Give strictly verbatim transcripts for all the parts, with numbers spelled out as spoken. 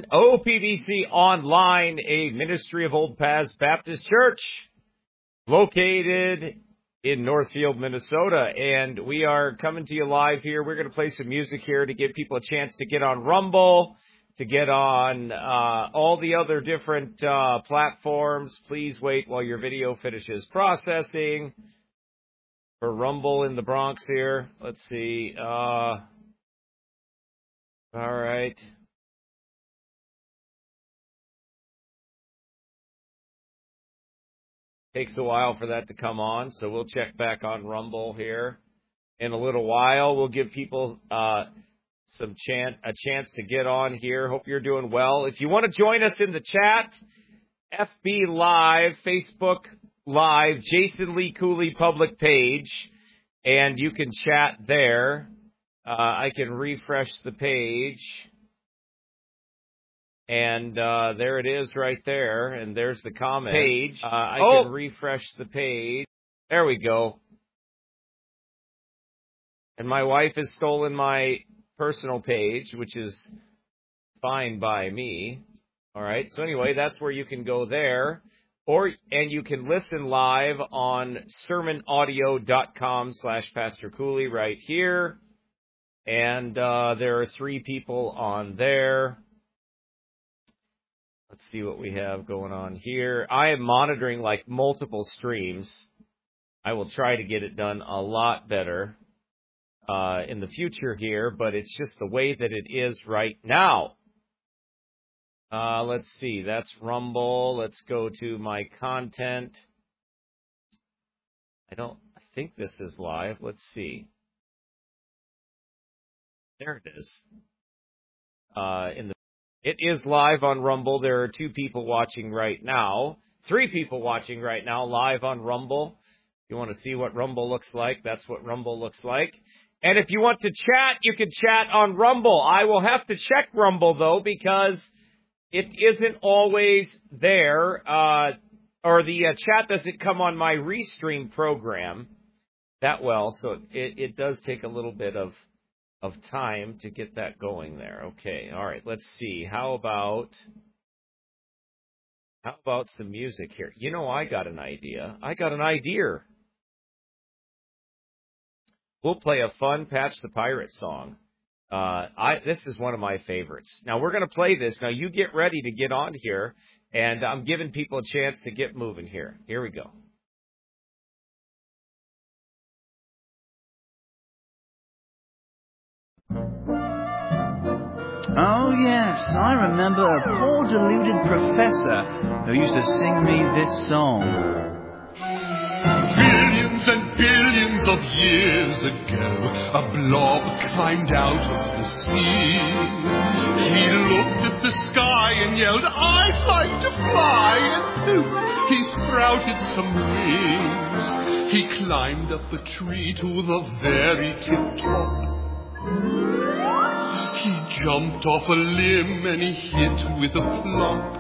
O P B C Online, a ministry of Old Paths Baptist Church, located in Northfield, Minnesota. And we are coming to you live here. We're going to play some music here to give people a chance to get on Rumble, to get on uh, all the other different uh, platforms. Please wait while your video finishes processing. For Rumble in the Bronx here. Let's see. Uh, all right. Takes a while for that to come on, so we'll check back on Rumble here in a little while. We'll give people uh, some chance, a chance to get on here. Hope you're doing well. If you want to join us in the chat, F B Live, Facebook Live, Jason Lee Cooley public page, and you can chat there. Uh, I can refresh the page, and uh, there it is right there, and there's the comment page. Uh, I oh. can refresh the page. There we go. And my wife has stolen my personal page, which is fine by me. All right, so anyway, that's where you can go there. Or, and you can listen live on sermonaudio.com slash Pastor Cooley right here. And uh, there are three people on there. Let's see what we have going on here. I am monitoring like multiple streams. I will try to get it done a lot better uh, in the future here, but it's just the way that it is right now. Uh, let's see, that's Rumble. Let's go to my content. I don't, I think this is live. Let's see. There it is. Uh, in the, it is live on Rumble. There are two people watching right now. Three people watching right now live on Rumble. If you want to see what Rumble looks like, that's what Rumble looks like. And if you want to chat, you can chat on Rumble. I will have to check Rumble, though, because it isn't always there, uh, or the uh, chat doesn't come on my Restream program that well, so it, it does take a little bit of of time to get that going there. Okay, all right, let's see. How about how about some music here? You know, I got an idea. I got an idea. We'll play a fun Patch the Pirate song. Uh, I, this is one of my favorites. Now, we're going to play this. Now, you get ready to get on here, and I'm giving people a chance to get moving here. Here we go. Oh, yes, I remember a poor deluded professor who used to sing me this song. Billions and billions of years ago, a blob climbed out of the sea. He looked at the sky and yelled, "I'd like to fly!" And poof, he sprouted some wings. He climbed up a tree to the very tip-top. He jumped off a limb and he hit with a plop.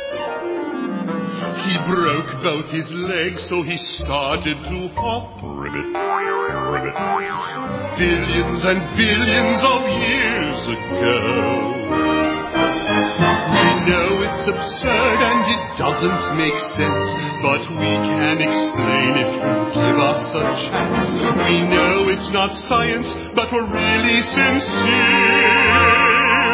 He broke both his legs, so he started to hop. Ribbit, ribbit. Billions and billions of years ago. We know it's absurd and it doesn't make sense, but we can explain if you give us a chance. We know it's not science, but we're really sincere.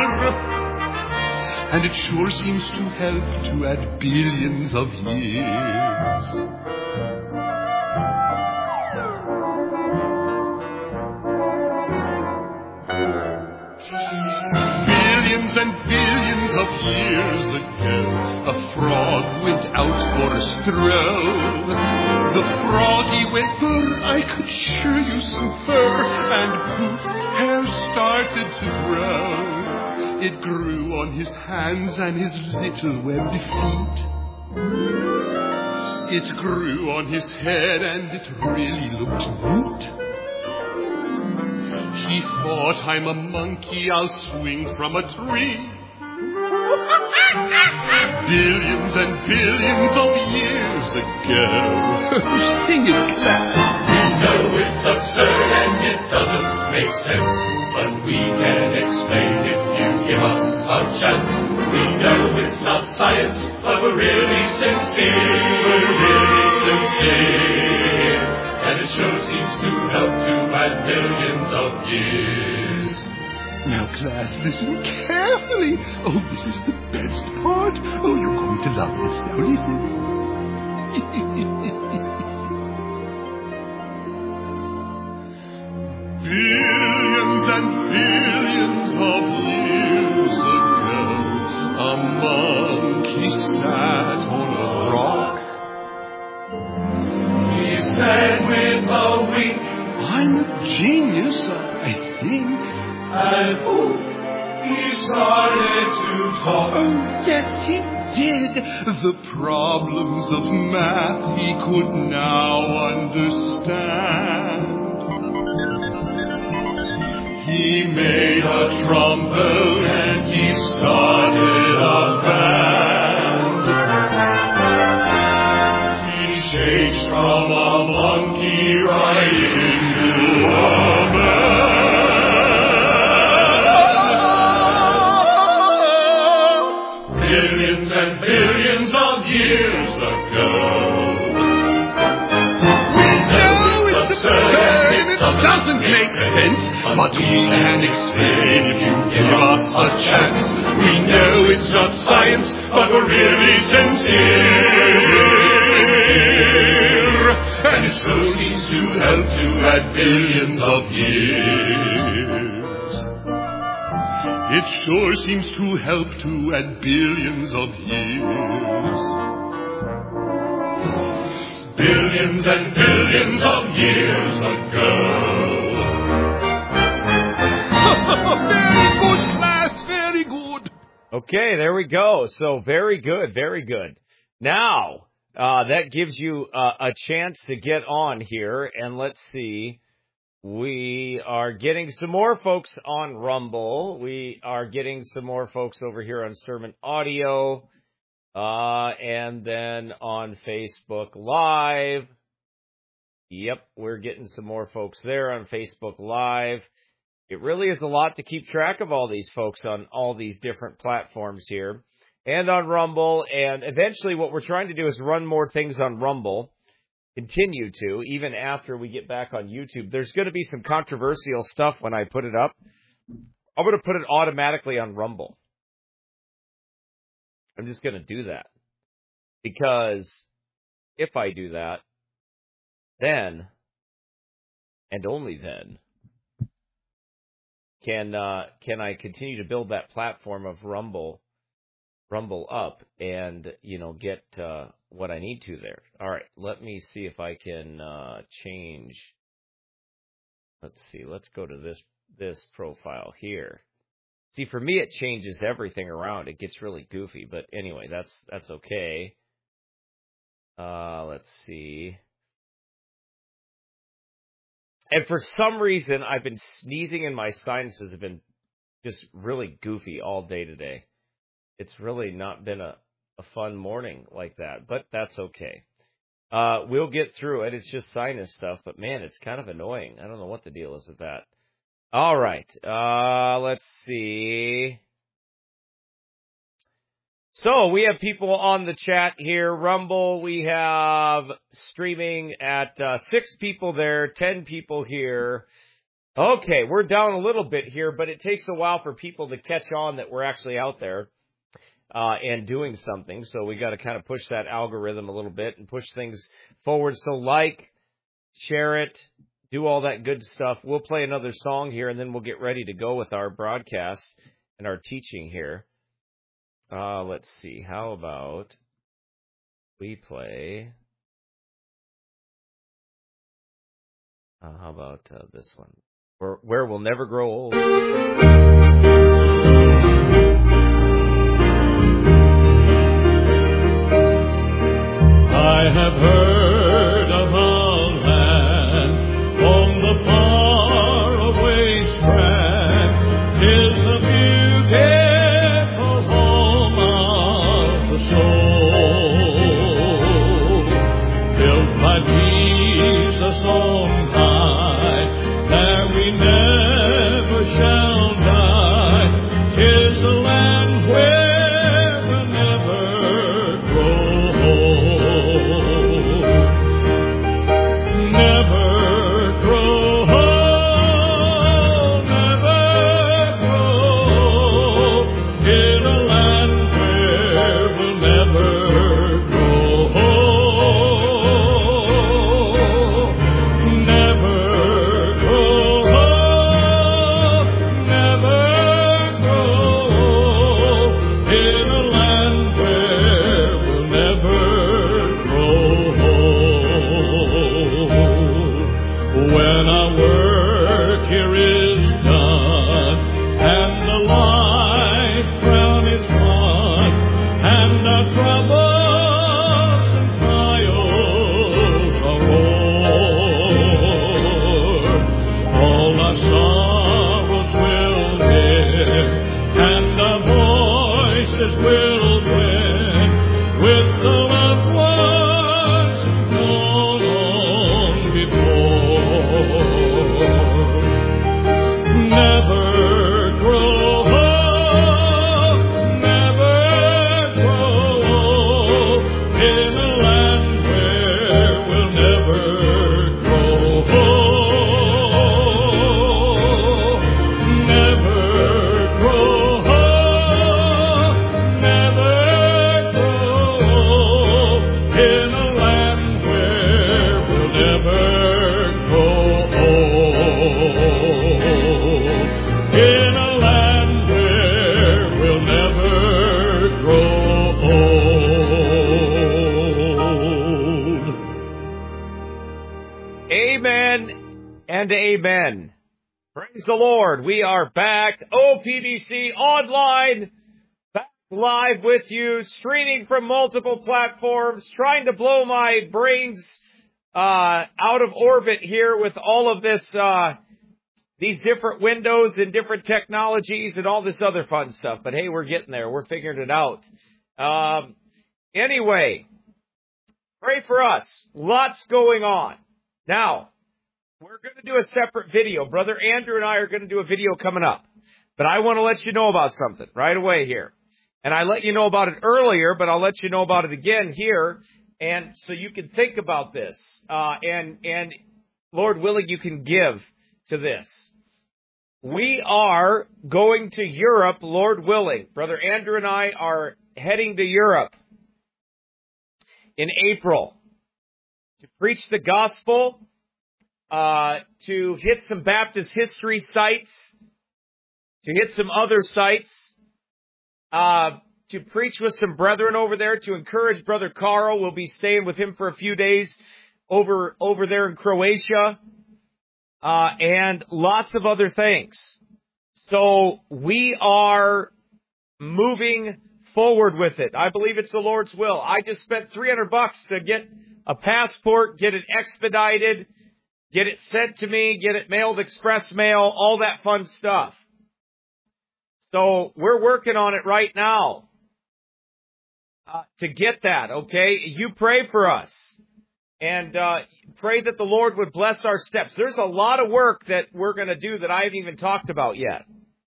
And it sure seems to help to add billions of years. Billions and billions of years ago, a frog went out for a stroll. The froggy went, "Brr, I could sure use some fur," and poof, hair started to grow. It grew on his hands and his little webbed feet. It grew on his head and it really looked neat. He thought, "I'm a monkey, I'll swing from a tree." Billions and billions of years ago. Sing it, clap. We know it's absurd and it doesn't make sense, but we can explain if you give us a chance. We know it's not science, but we're really sincere. We're really sincere. And it sure seems to help to add millions of years. Now, class, listen carefully. Oh, this is the best part. Oh, you're going to love this. Now, listen. Billions and billions of years ago, a monkey sat on a rock. He said with a wink, I'm a genius, I think. And poof, he started to talk. Oh, yes, he did. The problems of math he could now understand. He made a trombone and he started a band. He changed from a monkey right into a man. Billions and billions of years ago. We know it's absurd and it doesn't make sense, but we can explain if you give us a chance. We know it's not science, but we're really sincere. And it sure seems to help to add billions of years. It sure seems to help to add billions of years. Billions and billions of years ago. Very good, class, very good. Okay, there we go. So very good, very good. Now, uh, that gives you uh, a chance to get on here, and let's see. We are getting some more folks on Rumble. We are getting some more folks over here on Sermon Audio, uh, and then on Facebook Live. Yep, we're getting some more folks there on Facebook Live. It really is a lot to keep track of all these folks on all these different platforms here, and on Rumble. And eventually what we're trying to do is run more things on Rumble. Continue to, even after we get back on YouTube. There's going to be some controversial stuff when I put it up. I'm going to put it automatically on Rumble. I'm just going to do that. Because if I do that, then, and only then, can uh, can I continue to build that platform of Rumble, Rumble up, and, you know, get uh, what I need to there. All right, let me see if I can uh, change. Let's see. Let's go to this this profile here. See, for me, it changes everything around. It gets really goofy, but anyway, that's that's okay. Uh, let's see. And for some reason, I've been sneezing and my sinuses have been just really goofy all day today. It's really not been a, a fun morning like that, but that's okay. Uh, we'll get through it. It's just sinus stuff, but man, it's kind of annoying. I don't know what the deal is with that. All right. Uh, let's see. So we have people on the chat here. Rumble, we have streaming at uh, six people there, ten people here. Okay, we're down a little bit here, but it takes a while for people to catch on that we're actually out there uh, and doing something. So we got to kind of push that algorithm a little bit and push things forward. So like, share it, do all that good stuff. We'll play another song here, and then we'll get ready to go with our broadcast and our teaching here. Uh, let's see. How about we play? Uh, how about uh, this one? Where, where we'll never grow old. I have heard of a land on the faraway strand. 'Tis a beautiful home of the soul, built by Jesus on high. There we never shall die. and amen. Praise the Lord. We are back. O P B C Online. Back live with you. Streaming from multiple platforms. Trying to blow my brains uh, out of orbit here with all of this, uh, these different windows and different technologies and all this other fun stuff. But hey, we're getting there. We're figuring it out. Um, anyway, pray for us. Lots going on. Now, we're going to do a separate video. Brother Andrew and I are going to do a video coming up. But I want to let you know about something right away here. And I let you know about it earlier, but I'll let you know about it again here. And so you can think about this. Uh, and, and Lord willing, you can give to this. We are going to Europe, Lord willing. Brother Andrew and I are heading to Europe in April to preach the gospel. Uh, to hit some Baptist history sites, to hit some other sites, uh, to preach with some brethren over there, to encourage Brother Carl. We'll be staying with him for a few days over, over there in Croatia, uh, and lots of other things. So we are moving forward with it. I believe it's the Lord's will. I just spent three hundred bucks to get a passport, get it expedited, get it sent to me, get it mailed express mail, all that fun stuff. So we're working on it right now uh, to get that, okay? You pray for us and uh, pray that the Lord would bless our steps. There's a lot of work that we're going to do that I haven't even talked about yet.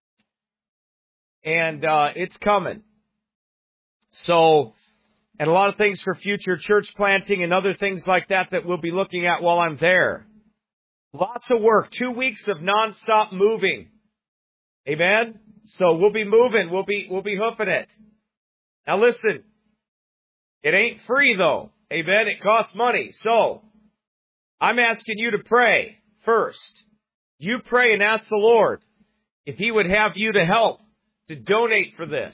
And uh, it's coming. So, and a lot of things for future church planting and other things like that that we'll be looking at while I'm there. Lots of work. Two weeks of nonstop moving. Amen? So we'll be moving. We'll be, we'll be hoofing it. Now listen. It ain't free though. Amen? It costs money. So, I'm asking you to pray first. You pray and ask the Lord if He would have you to help, to donate for this,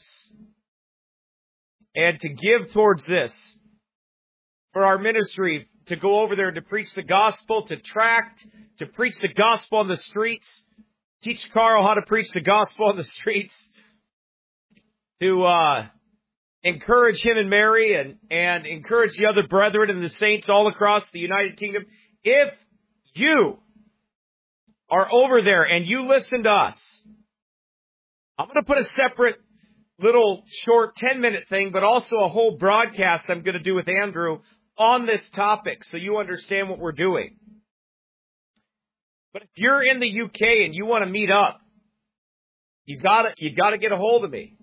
and to give towards this for our ministry, to go over there to preach the gospel, to tract, to preach the gospel on the streets, teach Carl how to preach the gospel on the streets, to uh, encourage him and Mary and, and encourage the other brethren and the saints all across the United Kingdom. If you are over there and you listen to us, I'm going to put a separate little short ten-minute thing, but also a whole broadcast I'm going to do with Andrew on this topic so you understand what we're doing. But if you're in the U K and you want to meet up, you gotta, you gotta get a hold of me.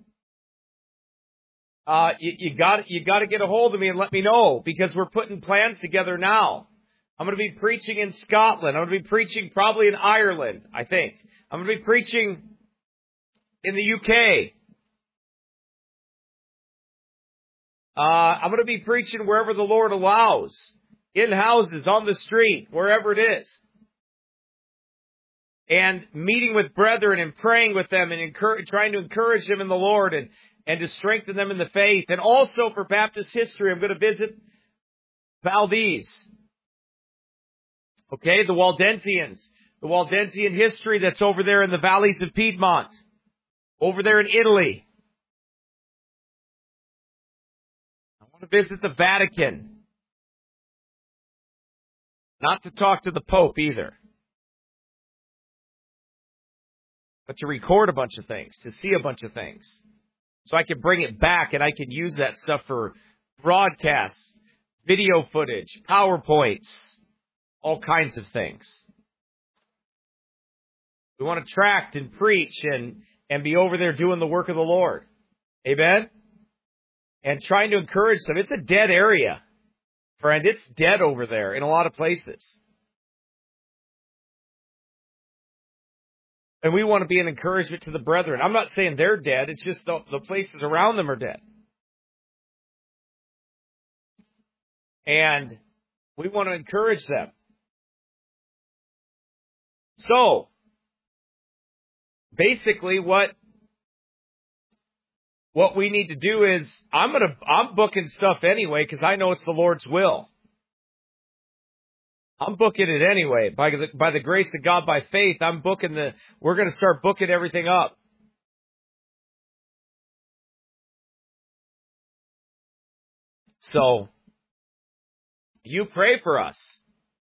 Uh, you, you gotta, you gotta get a hold of me and let me know, because we're putting plans together now. I'm gonna be preaching in Scotland. I'm gonna be preaching probably in Ireland, I think. I'm gonna be preaching in the U K. Uh, I'm going to be preaching wherever the Lord allows, in houses, on the street, wherever it is. And meeting with brethren and praying with them and encourage, trying to encourage them in the Lord and, and to strengthen them in the faith. And also for Baptist history, I'm going to visit Valdez. Okay, the Waldensians. The Waldensian history that's over there in the valleys of Piedmont. Over there in Italy. To visit the Vatican. Not to talk to the Pope either. But to record a bunch of things, to see a bunch of things. So I can bring it back and I can use that stuff for broadcasts, video footage, PowerPoints, all kinds of things. We want to tract and preach and, and be over there doing the work of the Lord. Amen? And trying to encourage them. It's a dead area, friend. It's dead over there in a lot of places. And we want to be an encouragement to the brethren. I'm not saying they're dead. It's just the, the places around them are dead. And we want to encourage them. So, basically what What we need to do is, I'm gonna, I'm booking stuff anyway because I know it's the Lord's will. I'm booking it anyway. By the, by the grace of God, by faith, I'm booking the, we're going to start booking everything up. So, you pray for us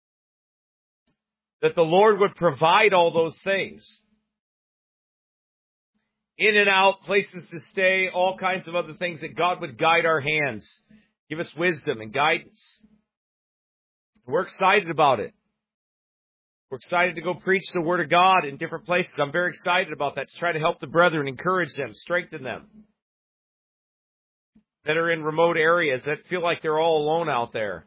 that the Lord would provide all those things. In and out, places to stay, all kinds of other things, that God would guide our hands, give us wisdom and guidance. We're excited about it. We're excited to go preach the Word of God in different places. I'm very excited about that, to try to help the brethren, encourage them, strengthen them that are in remote areas, that feel like they're all alone out there,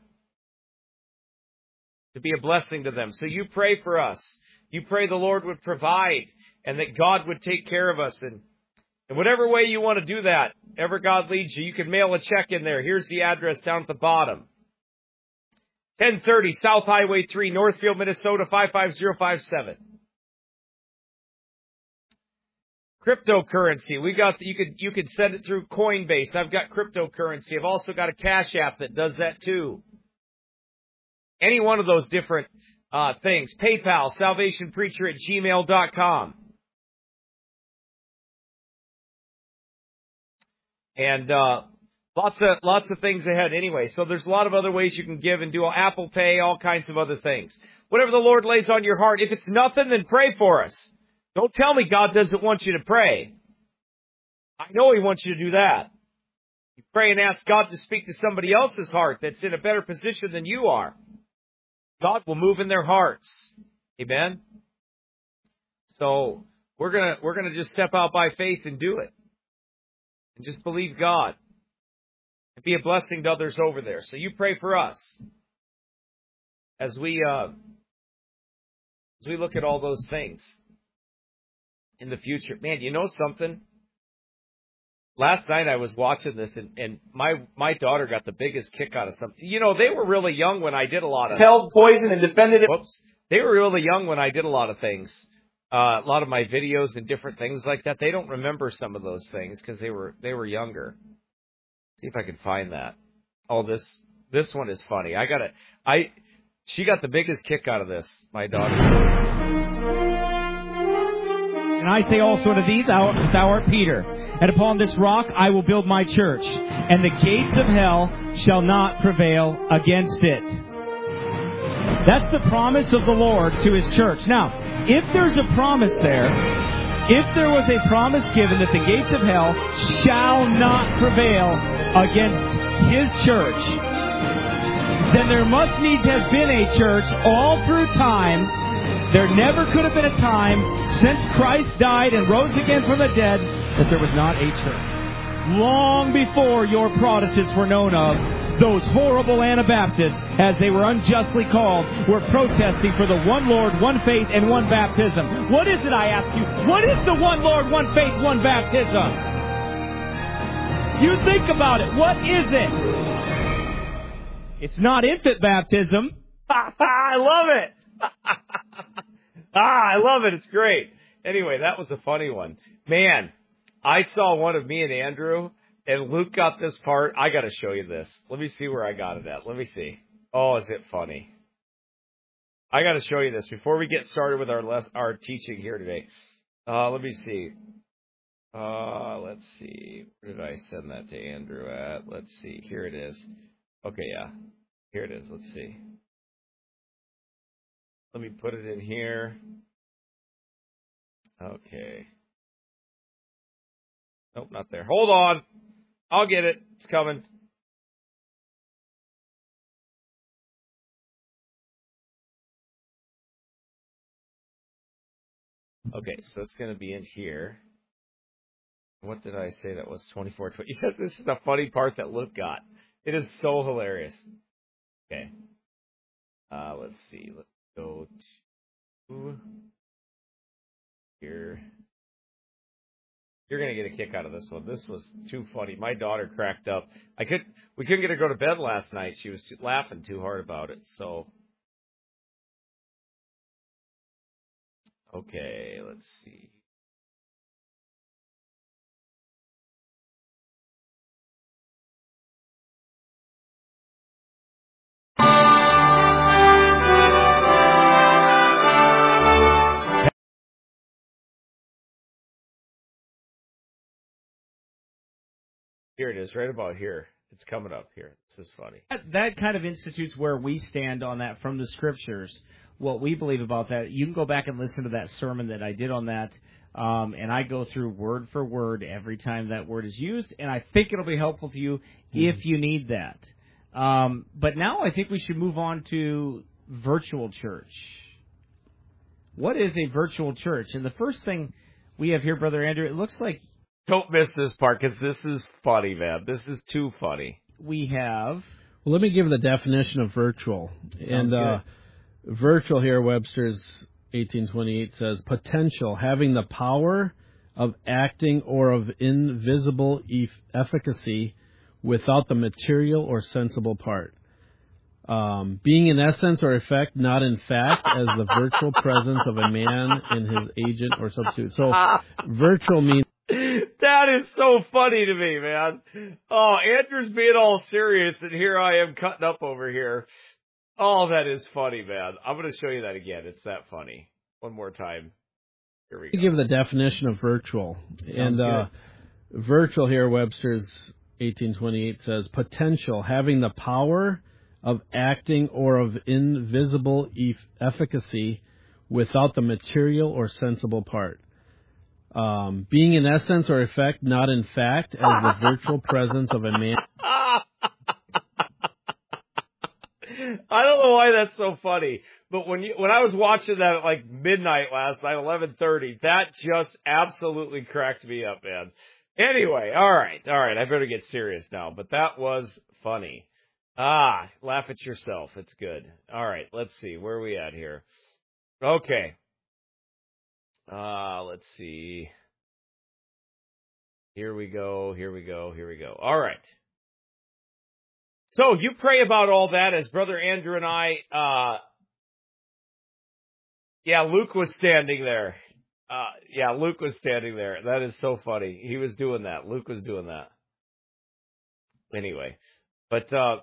to be a blessing to them. So you pray for us. You pray the Lord would provide and that God would take care of us. And in whatever way you want to do that, ever God leads you, you can mail a check in there. Here's the address down at the bottom. ten thirty South Highway three, Northfield, Minnesota, five five zero five seven. Cryptocurrency. We got, you could, you could send it through Coinbase. I've got cryptocurrency. I've also got a Cash App that does that too. Any one of those different uh, things. PayPal, salvationpreacher at gmail dot com. And uh, lots of lots of things ahead anyway. So there's a lot of other ways you can give and do Apple Pay, all kinds of other things. Whatever the Lord lays on your heart. If it's nothing, then pray for us. Don't tell me God doesn't want you to pray. I know He wants you to do that. You pray and ask God to speak to somebody else's heart that's in a better position than you are. God will move in their hearts. Amen. So we're gonna we're gonna just step out by faith and do it. And just believe God. And be a blessing to others over there. So you pray for us as we uh, as we look at all those things in the future. Man, you know something? Last night I was watching this, and, and my my daughter got the biggest kick out of something. You know, they were really young when I did a lot of... Held poison and defended it. Whoops. They were really young when I did a lot of things. Uh, a lot of my videos and different things like that. They don't remember some of those things because they were they were younger. See if I can find that. Oh, this this one is funny. I gotta I she got the biggest kick out of this, my daughter. And I say also to thee, thou, thou art Peter, and upon this rock I will build my church, and the gates of hell shall not prevail against it. That's the promise of the Lord to His church. Now, if there's a promise there, if there was a promise given that the gates of hell shall not prevail against His church, then there must needs have been a church all through time. There never could have been a time since Christ died and rose again from the dead that there was not a church. Long before your Protestants were known of, those horrible Anabaptists, as they were unjustly called, were protesting for the one Lord, one faith, and one baptism. What is it, I ask you? What is the one Lord, one faith, one baptism? You think about it. What is it? It's not infant baptism. I love it. ah, I love it. It's great. Anyway, that was a funny one. Man, I saw one of me and Andrew, and Luke got this part. I got to show you this. Let me see where I got it at. Let me see. Oh, is it funny? I got to show you this before we get started with our les- our teaching here today. Uh, let me see. Uh, let's see. Where did I send that to Andrew at? Let's see. Here it is. Okay, yeah. Here it is. Let's see. Let me put it in here. Okay. Nope, not there. Hold on. I'll get it. It's coming. Okay, so it's going to be in here. What did I say that was twenty-four twenty? This is the funny part that Luke got. It is so hilarious. Okay. Uh, let's see. Let's go to here. You're going to get a kick out of this one. This was too funny. My daughter cracked up. I could, we couldn't get her to go to bed last night. She was too, laughing too hard about it. So, okay, let's see. Here it is, right about here. It's coming up here. This is funny. That, that kind of institutes where we stand on that from the Scriptures, what we believe about that. You can go back and listen to that sermon that I did on that, um, and I go through word for word every time that word is used, and I think it'll be helpful to you mm-hmm. if you need that. Um, but now I think we should move on to virtual church. What is a virtual church? And the first thing we have here, Brother Andrew, it looks like... Don't miss this part, because this is funny, man. This is too funny. We have... Well, let me give the definition of virtual. Sounds and uh, virtual here, Webster's eighteen twenty-eight says, potential, having the power of acting or of invisible eff- efficacy without the material or sensible part. Um, being in essence or effect, not in fact, as the virtual presence of a man in his agent or substitute. So virtual means... That is so funny to me, man. Oh, Andrew's being all serious, and here I am cutting up over here. Oh, that is funny, man. I'm going to show you that again. It's that funny. One more time. Here we go. Give the definition of virtual. Sounds and uh, virtual here, Webster's eighteen twenty-eight says, potential, having the power of acting or of invisible eff- efficacy without the material or sensible part. Um, being in essence or effect, not in fact, as the virtual presence of a man. I don't know why that's so funny, but when you when I was watching that at like midnight last night, eleven thirty, that just absolutely cracked me up, man. Anyway, all right, all right, I better get serious now, but that was funny. Ah, laugh at yourself. It's good. All right, let's see. Where are we at here? Okay. Uh, let's see. Here we go, here we go, here we go. All right. So you pray about all that as Brother Andrew and I, uh, yeah, Luke was standing there. Uh, yeah, Luke was standing there. That is so funny. He was doing that. Luke was doing that. Anyway, but, uh,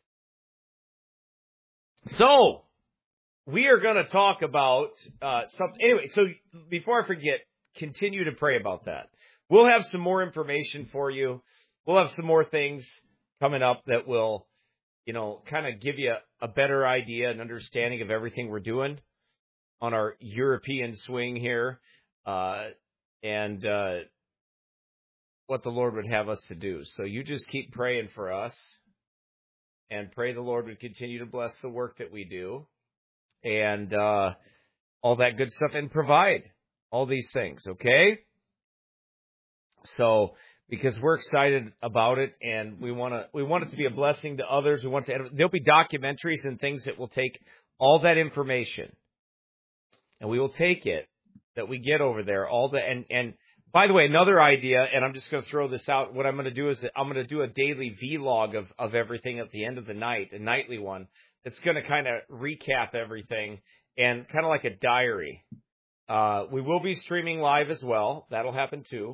so we are going to talk about, uh, something. Anyway, so before I forget, continue to pray about that. We'll have some more information for you. We'll have some more things coming up that will, you know, kind of give you a, a better idea and understanding of everything we're doing on our European swing here, uh, and uh, what the Lord would have us to do. So you just keep praying for us, and pray the Lord would continue to bless the work that we do, and uh, all that good stuff, and provide all these things, okay? So, because we're excited about it, and we want to, we want it to be a blessing to others. We want to. There'll be documentaries and things that will take all that information, and we will take it that we get over there. All the and and by the way, another idea, and I'm just going to throw this out. What I'm going to do is that I'm going to do a daily vlog of of everything at the end of the night, a nightly one that's going to kind of recap everything and kind of like a diary. Uh, we will be streaming live as well. That'll happen too.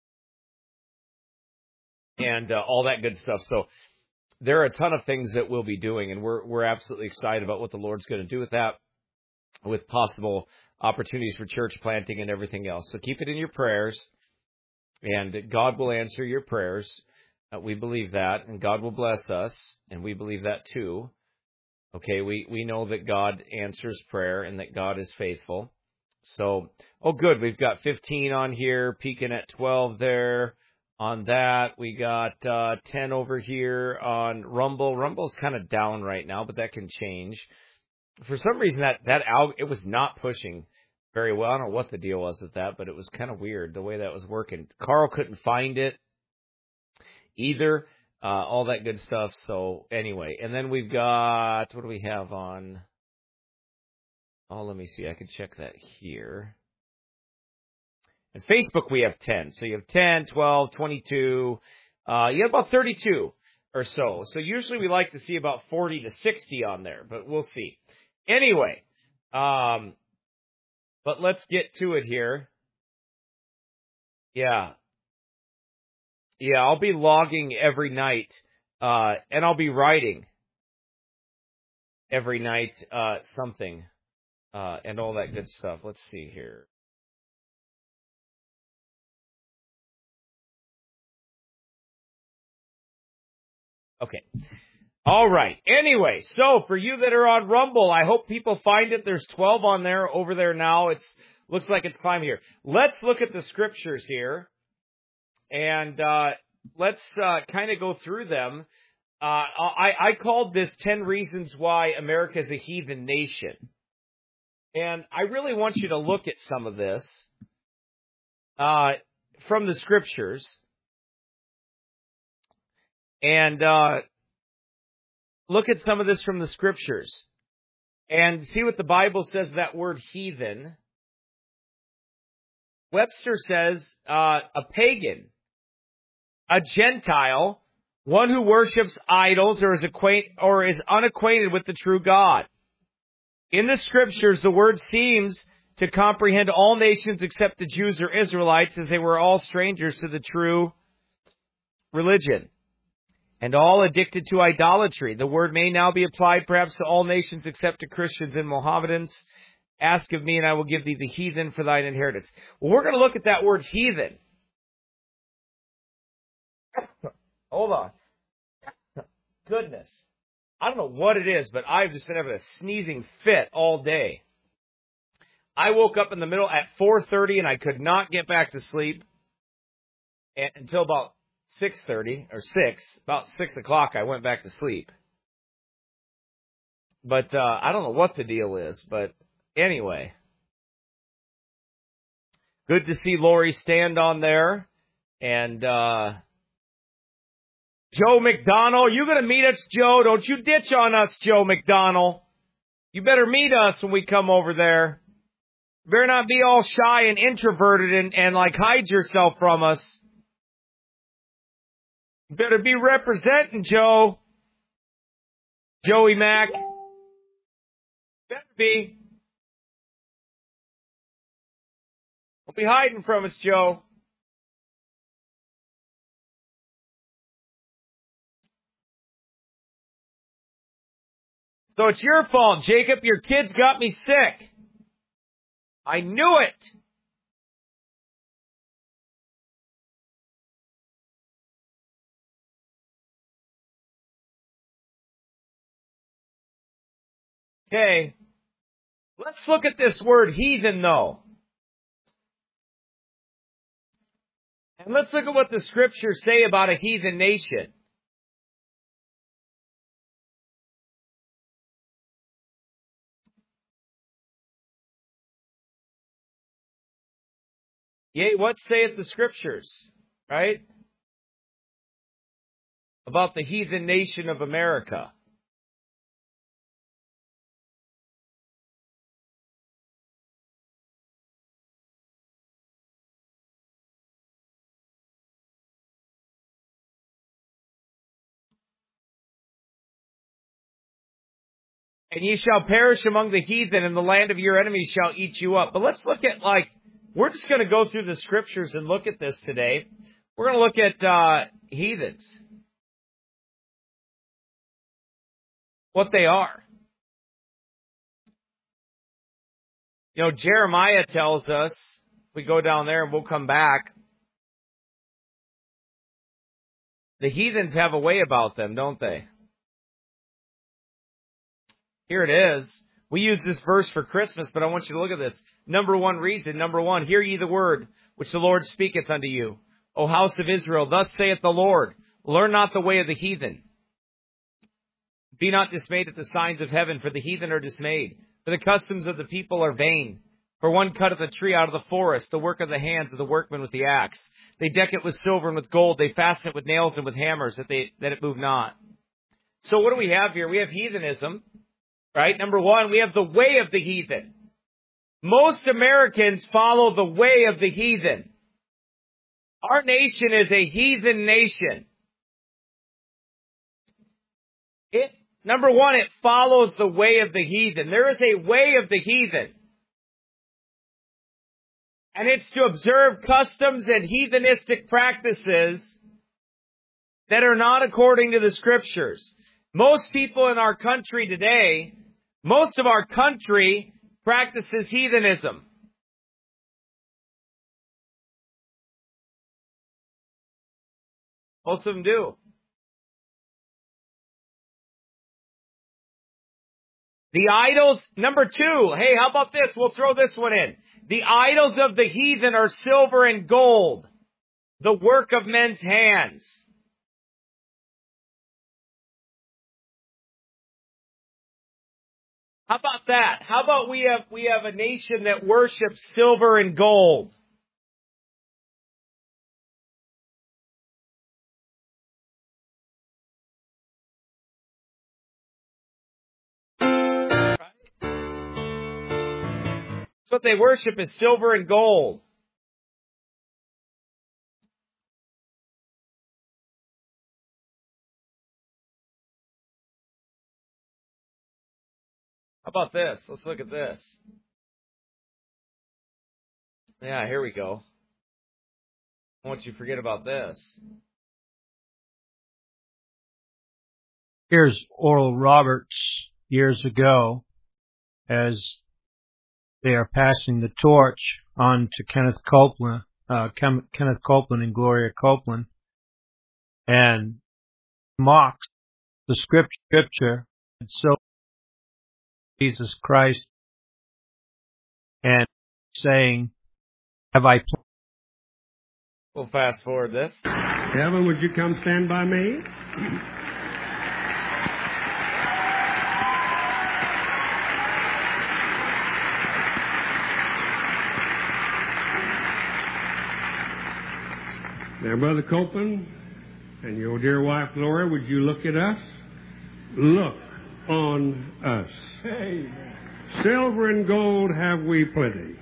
And uh, all that good stuff. So there are a ton of things that we'll be doing, and we're we're absolutely excited about what the Lord's going to do with that, with possible opportunities for church planting and everything else. So keep it in your prayers, and God will answer your prayers. Uh, we believe that, and God will bless us, and we believe that too. Okay, we, we know that God answers prayer and that God is faithful. So, oh good, we've got fifteen on here, peaking at twelve there. On that, we got uh, ten over here on Rumble. Rumble's kind of down right now, but that can change. For some reason, that that alg- it was not pushing very well. I don't know what the deal was with that, but it was kind of weird the way that was working. Carl couldn't find it either. Uh, all that good stuff. So anyway, and then we've got, what do we have on? Oh, let me see. I can check that here. And Facebook, we have ten. So you have ten, twelve, twenty-two. Uh, you have about thirty-two or so. So usually we like to see about forty to sixty on there, but we'll see. Anyway, um, but let's get to it here. Yeah. Yeah, I'll be logging every night, uh, and I'll be writing every night uh, something uh, and all that good stuff. Let's see here. Okay. All right. Anyway, so for you that are on Rumble, I hope people find it. There's twelve on there, over there now. It's looks like it's climbing here. Let's look at the scriptures here, and uh, let's uh, kind of go through them. Uh, I, I called this ten Reasons Why America is a Heathen Nation. And I really want you to look at some of this uh, from the scriptures. And uh look at some of this from the scriptures and see what the Bible says that word heathen. Webster says uh, a pagan, a Gentile, one who worships idols or is acquaint or is unacquainted with the true God. In the scriptures, the word seems to comprehend all nations except the Jews or Israelites, as they were all strangers to the true religion, and all addicted to idolatry. The word may now be applied perhaps to all nations except to Christians and Mohammedans. Ask of me, and I will give thee the heathen for thine inheritance. Well, we're going to look at that word heathen. Hold on. Goodness. I don't know what it is, but I've just been having a sneezing fit all day. I woke up in the middle at four thirty, and I could not get back to sleep until about six thirty, or six, about six o'clock, I went back to sleep. But uh, I don't know what the deal is, but anyway. Good to see Lori stand on there. And uh, Joe McDonald, you going to meet us, Joe? Don't you ditch on us, Joe McDonald. You better meet us when we come over there. You better not be all shy and introverted and, and like hide yourself from us. You better be representing, Joe. Joey Mac. Better be. Don't be hiding from us, Joe. So it's your fault, Jacob. Your kids got me sick. I knew it. Okay, let's look at this word heathen, though. And let's look at what the scriptures say about a heathen nation. Yea, what saith the scriptures, right? About the heathen nation of America. And ye shall perish among the heathen, and the land of your enemies shall eat you up. But let's look at, like, we're just going to go through the scriptures and look at this today. We're going to look at uh, heathens. What they are. You know, Jeremiah tells us, we go down there and we'll come back, the heathens have a way about them, don't they? Here it is. We use this verse for Christmas, but I want you to look at this. Number one reason. Number one, hear ye the word which the Lord speaketh unto you. O house of Israel, thus saith the Lord, learn not the way of the heathen. Be not dismayed at the signs of heaven, for the heathen are dismayed. For the customs of the people are vain. For one cutteth a tree out of the forest, the work of the hands of the workman with the axe. They deck it with silver and with gold. They fasten it with nails and with hammers, that they that it move not. So what do we have here? We have heathenism. Right? Number one, we have the way of the heathen. Most Americans follow the way of the heathen. Our nation is a heathen nation. It, number one, it follows the way of the heathen. There is a way of the heathen. And it's to observe customs and heathenistic practices that are not according to the scriptures. Most people in our country today, most of our country practices heathenism. Most of them do. The idols, number two, hey, how about this? We'll throw this one in. The idols of the heathen are silver and gold, the work of men's hands. How about that? How about we have, we have a nation that worships silver and gold? What they worship is silver and gold. How about this? Let's look at this. Yeah, here we go. I want you to forget about this. Here's Oral Roberts years ago as they are passing the torch on to Kenneth Copeland, uh, Ken- Kenneth Copeland and Gloria Copeland, and mocks the script- scripture, and so Jesus Christ, and saying, have I... Pl-? We'll fast forward this. Evan, would you come stand by me? Now, Brother Copeland and your dear wife, Laura, would you look at us? Look on us. Hey. Silver and gold have we plenty.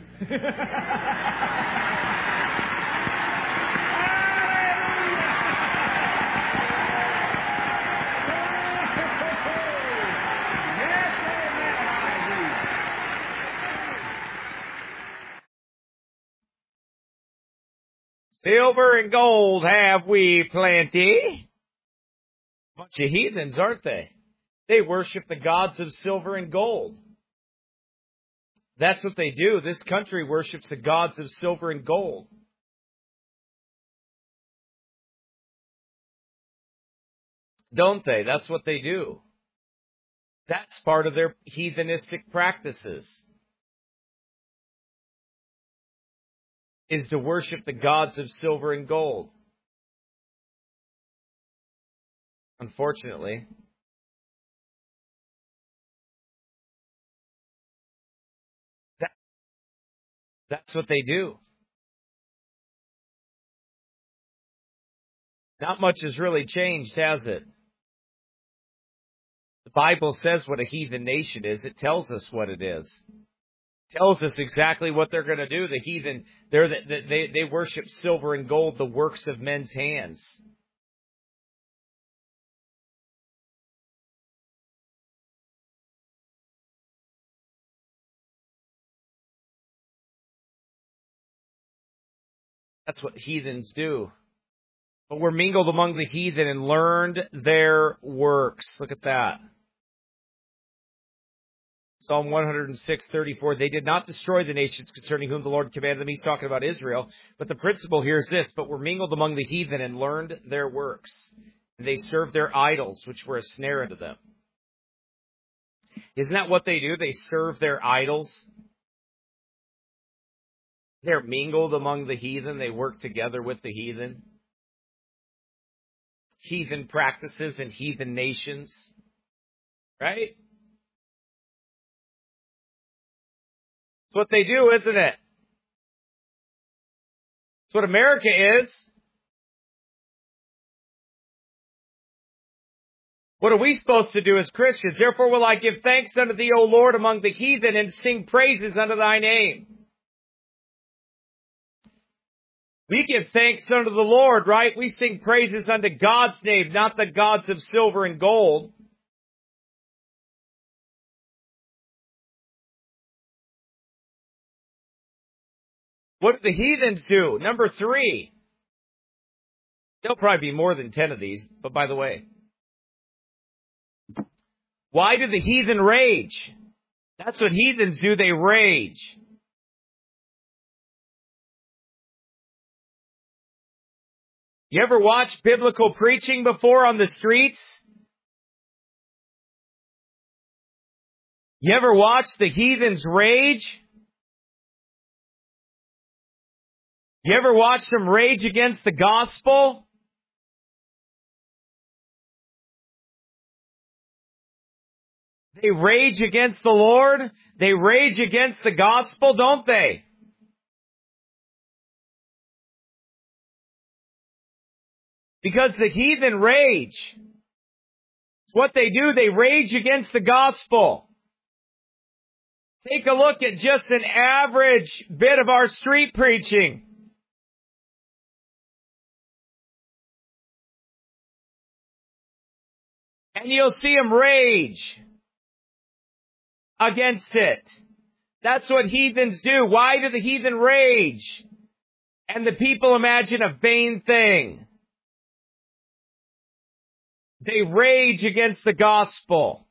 Silver and gold have we plenty. Bunch of heathens, aren't they? They worship the gods of silver and gold. That's what they do. This country worships the gods of silver and gold. Don't they? That's what they do. That's part of their heathenistic practices, is to worship the gods of silver and gold. Unfortunately. That, that's what they do. Not much has really changed, has it? The Bible says what a heathen nation is. It tells us what it is. It tells us exactly what they're going to do. The heathen, they're the, they they worship silver and gold, the works of men's hands. That's what heathens do. But we're mingled among the heathen and learned their works. Look at that. Psalm one oh six, thirty-four. They did not destroy the nations concerning whom the Lord commanded them. He's talking about Israel. But the principle here is this. But we're mingled among the heathen and learned their works. And they served their idols, which were a snare unto them. Isn't that what they do? They serve their idols. They're mingled among the heathen. They work together with the heathen. Heathen practices and heathen nations. Right? It's what they do, isn't it? It's what America is. What are we supposed to do as Christians? Therefore will I give thanks unto thee, O Lord, among the heathen, and sing praises unto thy name. We give thanks unto the Lord, right? We sing praises unto God's name, not the gods of silver and gold. What do the heathens do? Number three. There'll probably be more than ten of these, but by the way. Why do the heathen rage? That's what heathens do, they rage. You ever watched biblical preaching before on the streets? You ever watch the heathens rage? You ever watch them rage against the gospel? They rage against the Lord. They rage against the gospel, don't they? Because the heathen rage. It's what they do. They rage against the gospel. Take a look at just an average bit of our street preaching. And you'll see them rage against it. That's what heathens do. Why do the heathen rage? And the people imagine a vain thing. They rage against the gospel.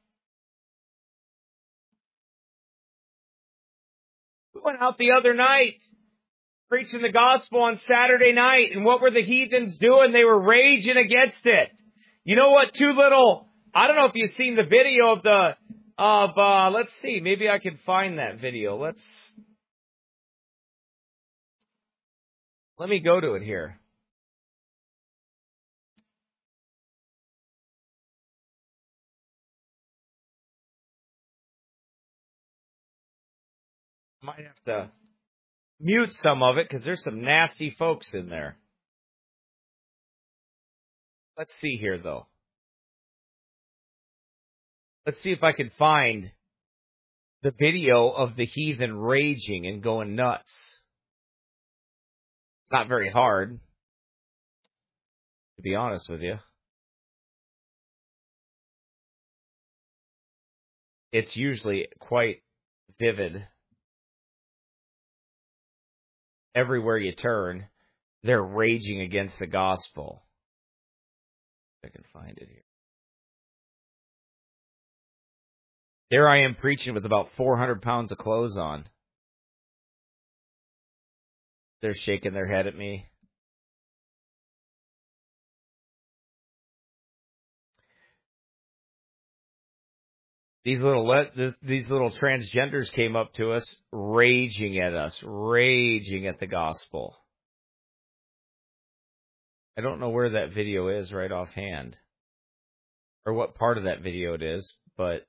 We went out the other night preaching the gospel on Saturday night, and what were the heathens doing? They were raging against it. You know what? Two little, I don't know if you've seen the video of the, of, uh, let's see, maybe I can find that video. Let's, let me go to it here. Might have to mute some of it because there's some nasty folks in there. Let's see here, though. Let's see if I can find the video of the heathen raging and going nuts. It's not very hard, to be honest with you. It's usually quite vivid. Everywhere you turn, they're raging against the gospel. If I can find it here. There I am preaching with about four hundred pounds of clothes on. They're shaking their head at me. These little le- these little transgenders came up to us, raging at us, raging at the gospel. I don't know where that video is right offhand, or what part of that video it is, but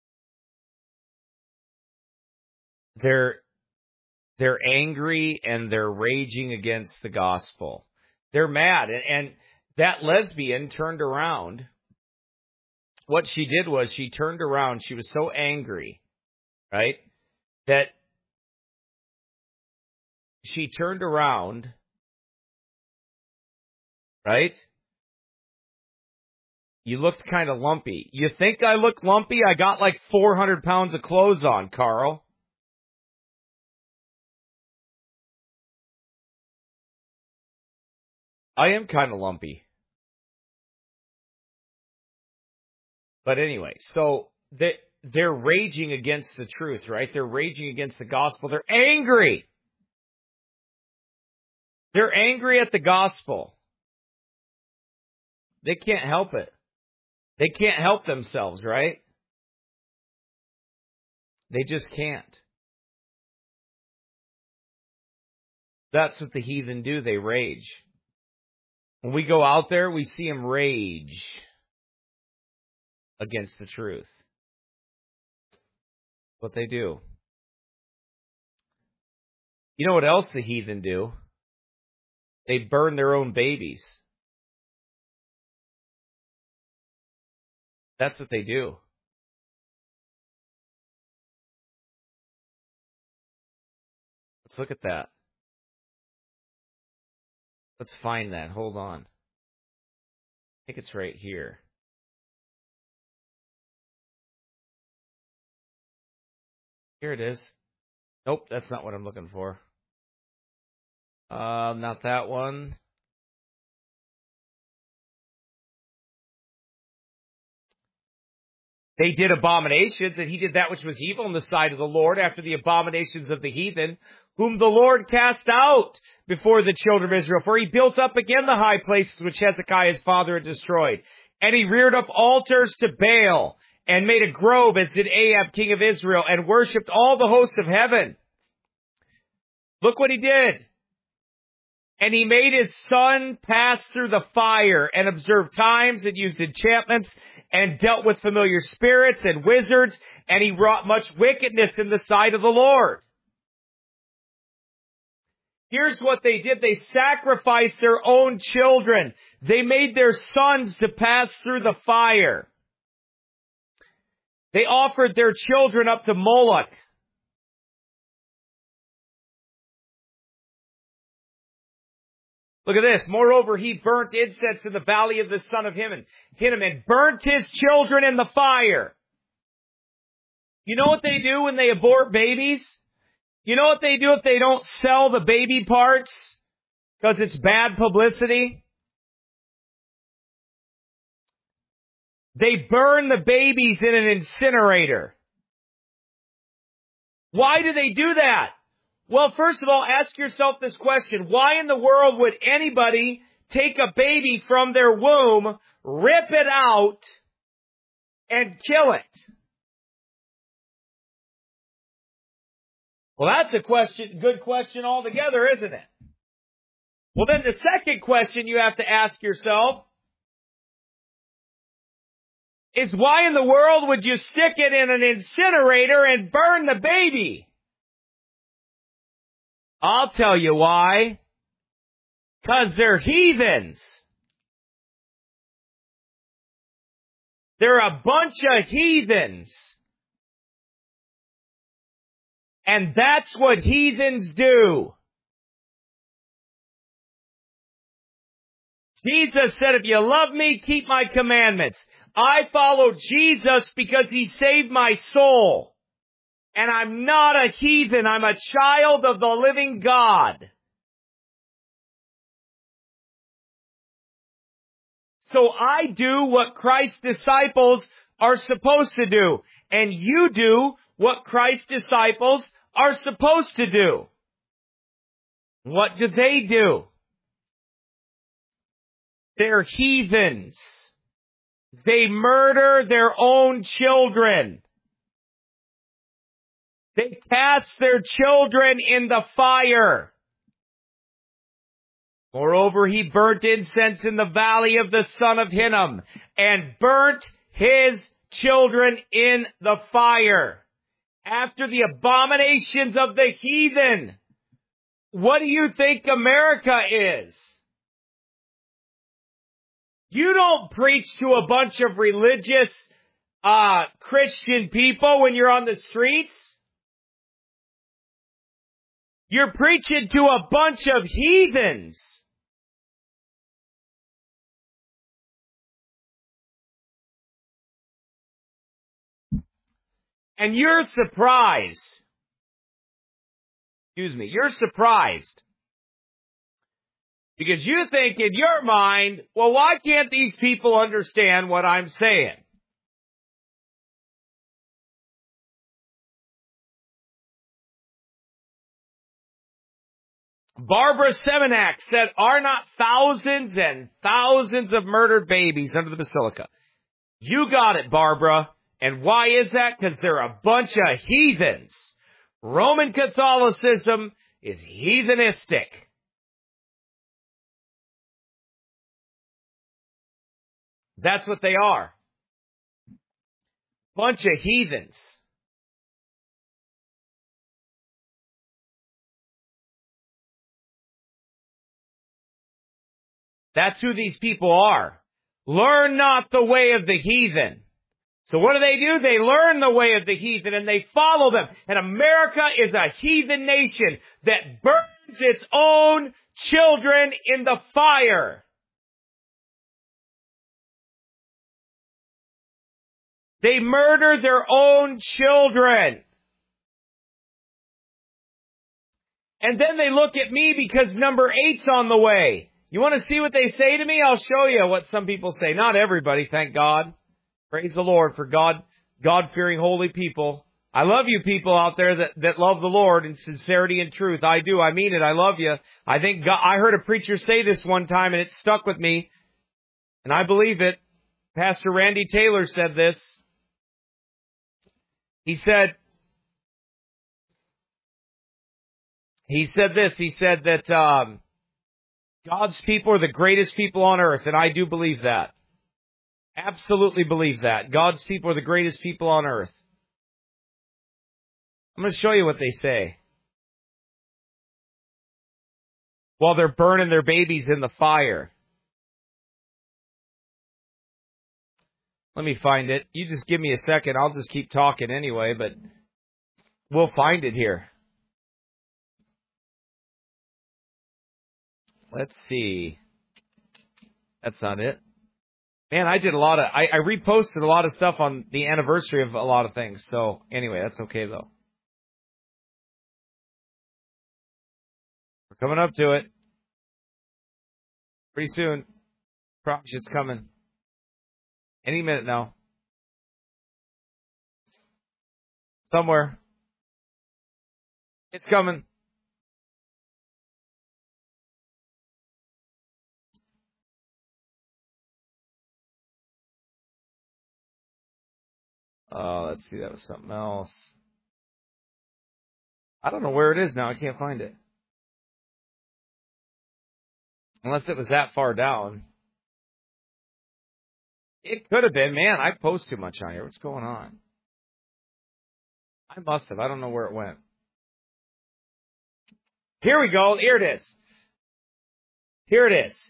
they're they're angry and they're raging against the gospel. They're mad, and, and that lesbian turned around. What she did was she turned around. She was so angry, right, that she turned around, right? You looked kind of lumpy. You think I look lumpy? I got like four hundred pounds of clothes on, Carl. I am kind of lumpy. But anyway, so they, they're raging against the truth, right? They're raging against the gospel. They're angry. They're angry at the gospel. They can't help it. They can't help themselves, right? They just can't. That's what the heathen do. They rage. When we go out there, we see them rage against the truth. What they do. You know what else the heathen do? They burn their own babies. That's what they do. Let's look at that. Let's find that. Hold on. I think it's right here. Here it is. Nope, that's not what I'm looking for. Uh, not that one. They did abominations, and he did that which was evil in the sight of the Lord after the abominations of the heathen, whom the Lord cast out before the children of Israel. For he built up again the high places which Hezekiah his father had destroyed. And he reared up altars to Baal, and made a grove, as did Ahab, king of Israel, and worshipped all the hosts of heaven. Look what he did. And he made his son pass through the fire, and observed times, and used enchantments, and dealt with familiar spirits and wizards, and he wrought much wickedness in the sight of the Lord. Here's what they did. They sacrificed their own children. They made their sons to pass through the fire. They offered their children up to Moloch. Look at this. Moreover, he burnt incense in the valley of the son of Hinnom, Hinnom and burnt his children in the fire. You know what they do when they abort babies? You know what they do if they don't sell the baby parts? Because it's bad publicity? They burn the babies in an incinerator. Why do they do that? Well, first of all, ask yourself this question. Why in the world would anybody take a baby from their womb, rip it out, and kill it? Well, that's a question, good question altogether, isn't it? Well, then the second question you have to ask yourself is why in the world would you stick it in an incinerator and burn the baby? I'll tell you why. 'Cause they're heathens. They're a bunch of heathens. And that's what heathens do. Jesus said, if you love me, keep my commandments. I follow Jesus because he saved my soul. And I'm not a heathen. I'm a child of the living God. So I do what Christ's disciples are supposed to do. And you do what Christ's disciples are supposed to do. What do they do? They're heathens. They murder their own children. They cast their children in the fire. Moreover, he burnt incense in the valley of the son of Hinnom, and burnt his children in the fire. After the abominations of the heathen, what do you think America is? You don't preach to a bunch of religious uh Christian people when you're on the streets. You're preaching to a bunch of heathens. And you're surprised. Excuse me, you're surprised. Because you think in your mind, well, why can't these people understand what I'm saying? Barbara Semenak said, are not thousands and thousands of murdered babies under the basilica? You got it, Barbara. And why is that? Because they're a bunch of heathens. Roman Catholicism is heathenistic. That's what they are. Bunch of heathens. That's who these people are. Learn not the way of the heathen. So what do they do? They learn the way of the heathen and they follow them. And America is a heathen nation that burns its own children in the fire. They murder their own children. And then they look at me because number eight's on the way. You want to see what they say to me? I'll show you what some people say. Not everybody, thank God. Praise the Lord for God, God-fearing holy people. I love you people out there that, that love the Lord in sincerity and truth. I do. I mean it. I love you. I think God, I heard a preacher say this one time and it stuck with me. And I believe it. Pastor Randy Taylor said this. He said, he said this, he said that um, God's people are the greatest people on earth, and I do believe that. Absolutely believe that. God's people are the greatest people on earth. I'm going to show you what they say. While they're burning their babies in the fire. Let me find it. You just give me a second. I'll just keep talking anyway, but we'll find it here. Let's see. That's not it. Man, I did a lot of, I, I reposted a lot of stuff on the anniversary of a lot of things. So anyway, that's okay though. We're coming up to it. Pretty soon. Promise it's coming. Any minute now. Somewhere. It's coming. Oh, let's see. That was something else. I don't know where it is now. I can't find it. Unless it was that far down. It could have been. Man, I post too much on here. What's going on? I must have. I don't know where it went. Here we go. Here it is. Here it is.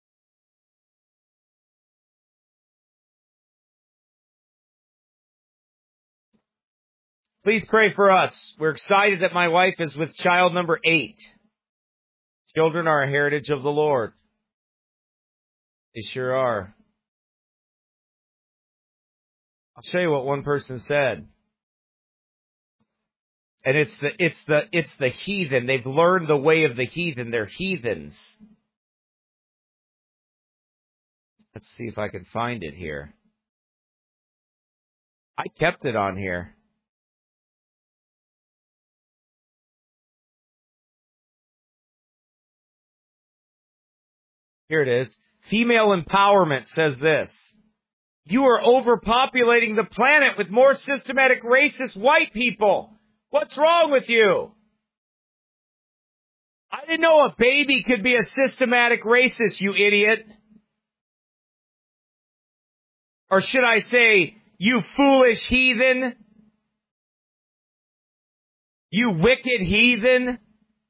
Please pray for us. We're excited that my wife is with child number eight. Children are a heritage of the Lord. They sure are. I'll show you what one person said. And it's the it's the it's the heathen. They've learned the way of the heathen. They're heathens. Let's see if I can find it here. I kept it on here. Here it is. Female empowerment says this. You are overpopulating the planet with more systematic racist white people. What's wrong with you? I didn't know a baby could be a systematic racist, you idiot. Or should I say, you foolish heathen? You wicked heathen?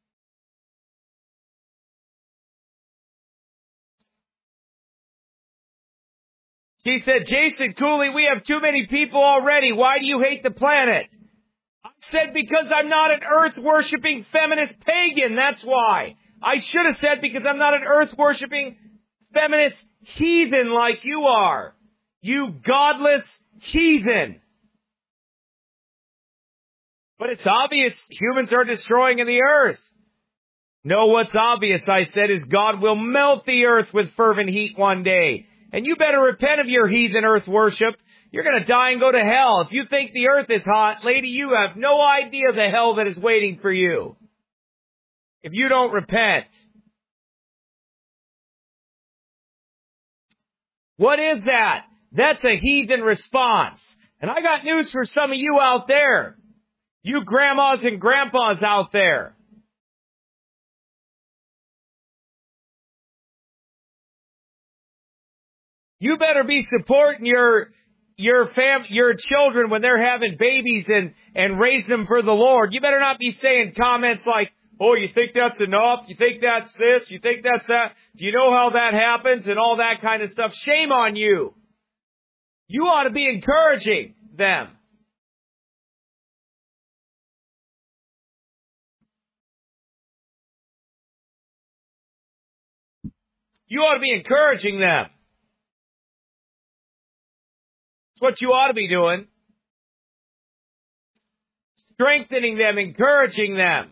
She said, Jason Cooley, we have too many people already. Why do you hate the planet? I said, because I'm not an earth-worshipping feminist pagan. That's why. I should have said, because I'm not an earth-worshipping feminist heathen like you are. You godless heathen. But it's obvious humans are destroying the earth. No, what's obvious, I said, is God will melt the earth with fervent heat one day. And you better repent of your heathen earth worship. You're going to die and go to hell. If you think the earth is hot, lady, you have no idea the hell that is waiting for you. If you don't repent. What is that? That's a heathen response. And I got news for some of you out there. You grandmas and grandpas out there. You better be supporting your your fam your children when they're having babies and and raising them for the Lord. You better not be saying comments like, "Oh, you think that's enough? You think that's this? You think that's that? Do you know how that happens?" and all that kind of stuff. Shame on you. You ought to be encouraging them. You ought to be encouraging them. That's what you ought to be doing. Strengthening them, encouraging them.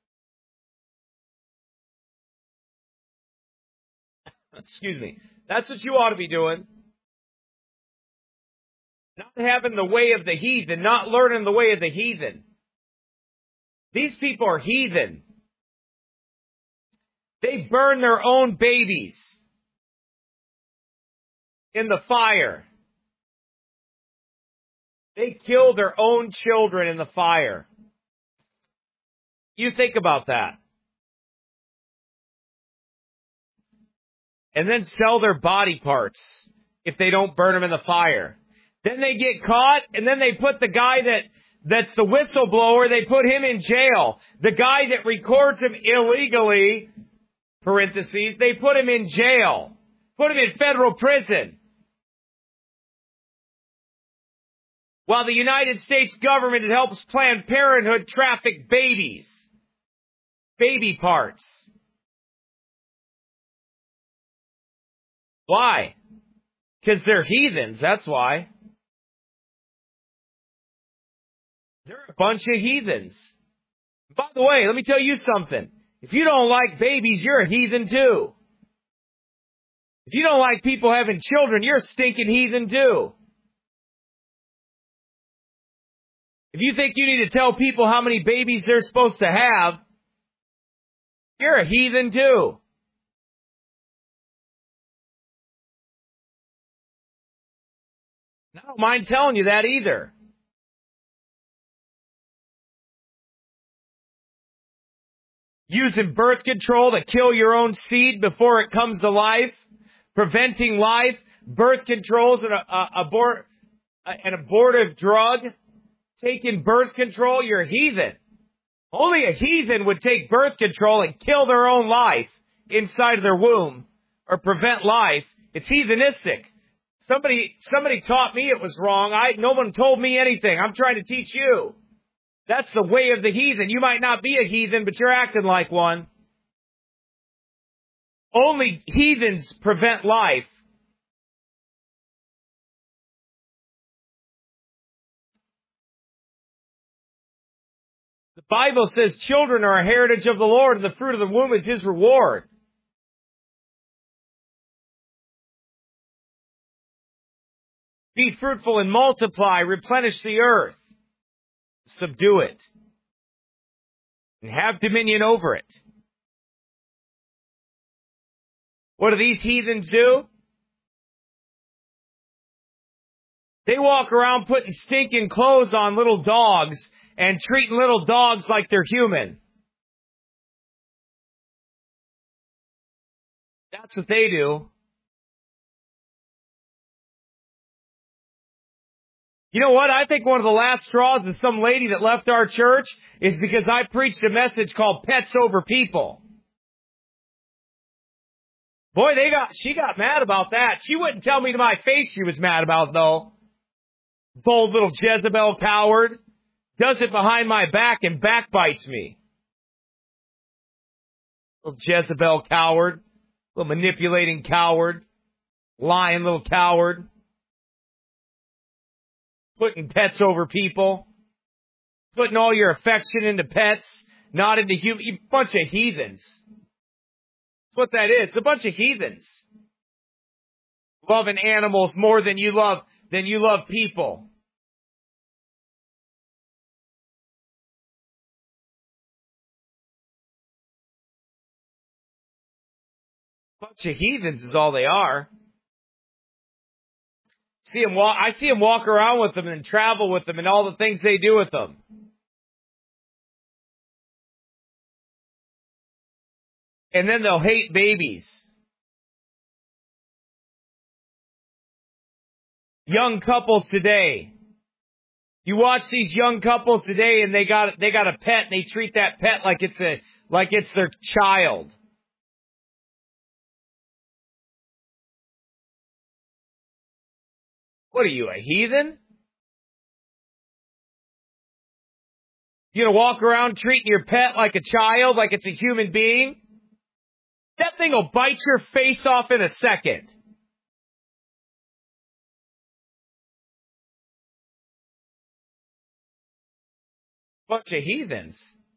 Excuse me. That's what you ought to be doing. Not having the way of the heathen, not learning the way of the heathen. These people are heathen. They burn their own babies in the fire. They kill their own children in the fire. You think about that. And then sell their body parts if they don't burn them in the fire. Then they get caught, and then they put the guy that that's the whistleblower, they put him in jail. The guy that records him illegally, parentheses, they put him in jail. Put him in federal prison. While the United States government helps Planned Parenthood traffic babies. Baby parts. Why? Because they're heathens, that's why. They're a bunch of heathens. By the way, let me tell you something. If you don't like babies, you're a heathen too. If you don't like people having children, you're a stinking heathen too. If you think you need to tell people how many babies they're supposed to have, you're a heathen too. I don't mind telling you that either. Using birth control to kill your own seed before it comes to life. Preventing life. Birth control is an, uh, abort, uh, an abortive drug. Taking birth control, you're a heathen. Only a heathen would take birth control and kill their own life inside of their womb or prevent life. It's heathenistic. Somebody, somebody taught me it was wrong. I, no one told me anything. I'm trying to teach you. That's the way of the heathen. You might not be a heathen, but you're acting like one. Only heathens prevent life. The Bible says children are a heritage of the Lord, and the fruit of the womb is His reward. Be fruitful and multiply, replenish the earth, subdue it, and have dominion over it. What do these heathens do? They walk around putting stinking clothes on little dogs and treating little dogs like they're human. That's what they do. You know what? I think one of the last straws is some lady that left our church is because I preached a message called Pets Over People. Boy, they got, she got mad about that. She wouldn't tell me to my face she was mad about it, though. Bold little Jezebel coward. Does it behind my back and backbites me. Little Jezebel coward. Little manipulating coward. Lying little coward. Putting pets over people. Putting all your affection into pets, not into human. You bunch of heathens. That's what that is. It's a bunch of heathens. Loving animals more than you love than you love people. Bunch of heathens is all they are. See them walk, I see them walk around with them and travel with them and all the things they do with them. And then they'll hate babies. Young couples today. You watch these young couples today and they got they got a pet and they treat that pet like it's a like it's their child. What are you, a heathen? You gonna walk around treating your pet like a child, like it's a human being? That thing will bite your face off in a second. Bunch of heathens.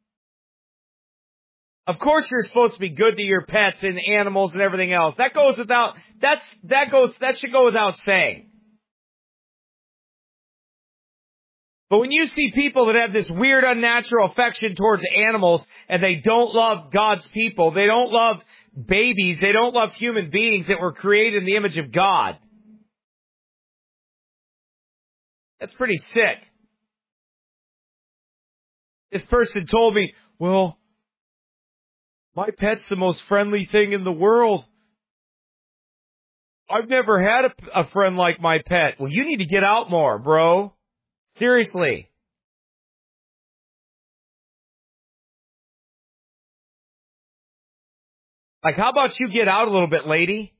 Of course you're supposed to be good to your pets and animals and everything else. That goes without, that's, that goes, that should go without saying. But when you see people that have this weird, unnatural affection towards animals and they don't love God's people, they don't love babies, they don't love human beings that were created in the image of God. That's pretty sick. This person told me, well, my pet's the most friendly thing in the world. I've never had a, a friend like my pet. Well, you need to get out more, bro. Seriously. Like, how about you get out a little bit, lady?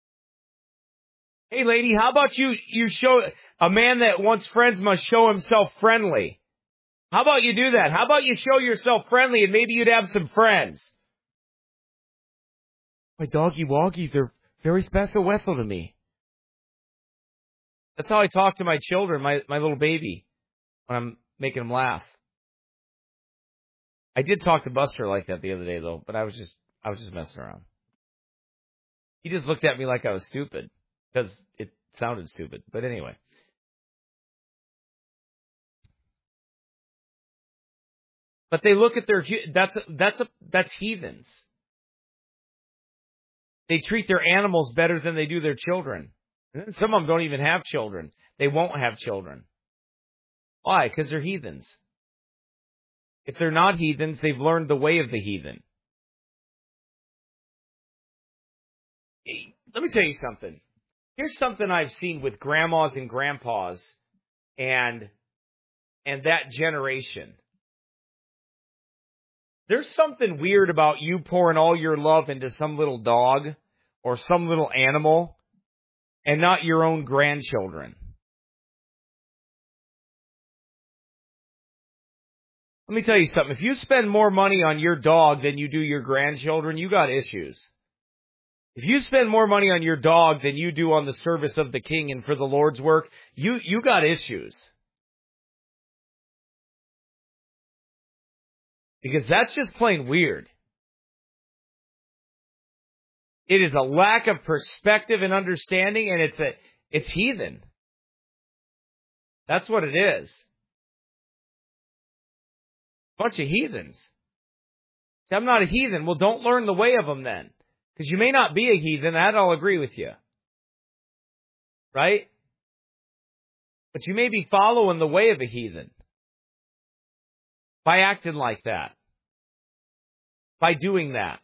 Hey, lady, how about you, you show, a man that wants friends must show himself friendly. How about you do that? How about you show yourself friendly and maybe you'd have some friends? My doggy woggies are very special to me. That's how I talk to my children, my, my little baby, when I'm making them laugh. I did talk to Buster like that the other day, though, but I was just, I was just messing around. He just looked at me like I was stupid, because it sounded stupid. But anyway. But they look at their, that's, that's, a, that's heathens. They treat their animals better than they do their children. Some of them don't even have children. They won't have children. Why? Because they're heathens. If they're not heathens, they've learned the way of the heathen. Let me tell you something. Here's something I've seen with grandmas and grandpas and, and that generation. There's something weird about you pouring all your love into some little dog or some little animal and not your own grandchildren. Let me tell you something. If you spend more money on your dog than you do your grandchildren, you got issues. If you spend more money on your dog than you do on the service of the King and for the Lord's work, you, you got issues. Because that's just plain weird. It is a lack of perspective and understanding, and it's a it's heathen. That's what it is. Bunch of heathens. See, I'm not a heathen. Well, don't learn the way of them then. Because you may not be a heathen, that I'll agree with you. Right? But you may be following the way of a heathen. By acting like that. By doing that.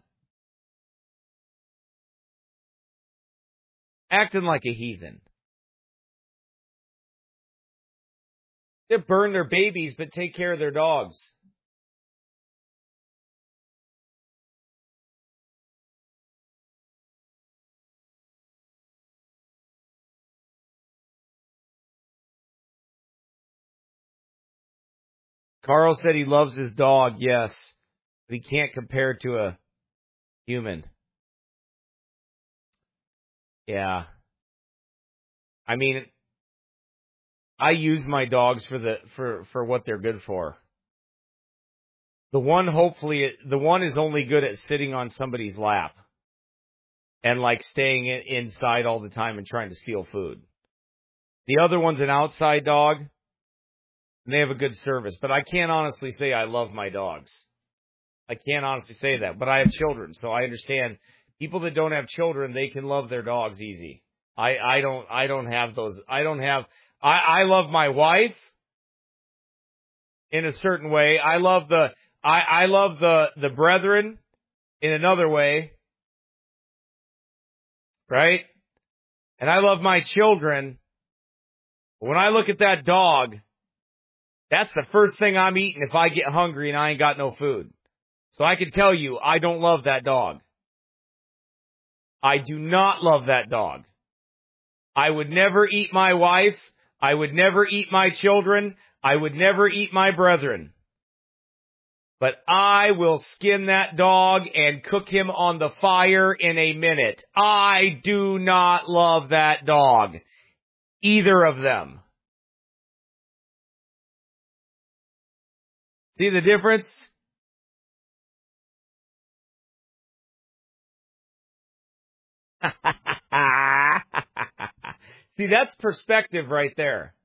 Acting like a heathen. They burn their babies, but take care of their dogs. Carl said he loves his dog, yes, but he can't compare it to a human. Yeah. I mean, I use my dogs for the for, for what they're good for. The one, hopefully, the one is only good at sitting on somebody's lap and like staying in, inside all the time and trying to steal food. The other one's an outside dog, and they have a good service. But I can't honestly say I love my dogs. I can't honestly say that. But I have children, so I understand people that don't have children, they can love their dogs easy. I, I don't I don't have those. I don't have. I, I love my wife in a certain way. I love the I, I love the, the brethren in another way. Right? And I love my children. When I look at that dog, that's the first thing I'm eating if I get hungry and I ain't got no food. So I can tell you, I don't love that dog. I do not love that dog. I would never eat my wife. I would never eat my children. I would never eat my brethren. But I will skin that dog and cook him on the fire in a minute. I do not love that dog. Either of them. See the difference? See, that's perspective right there.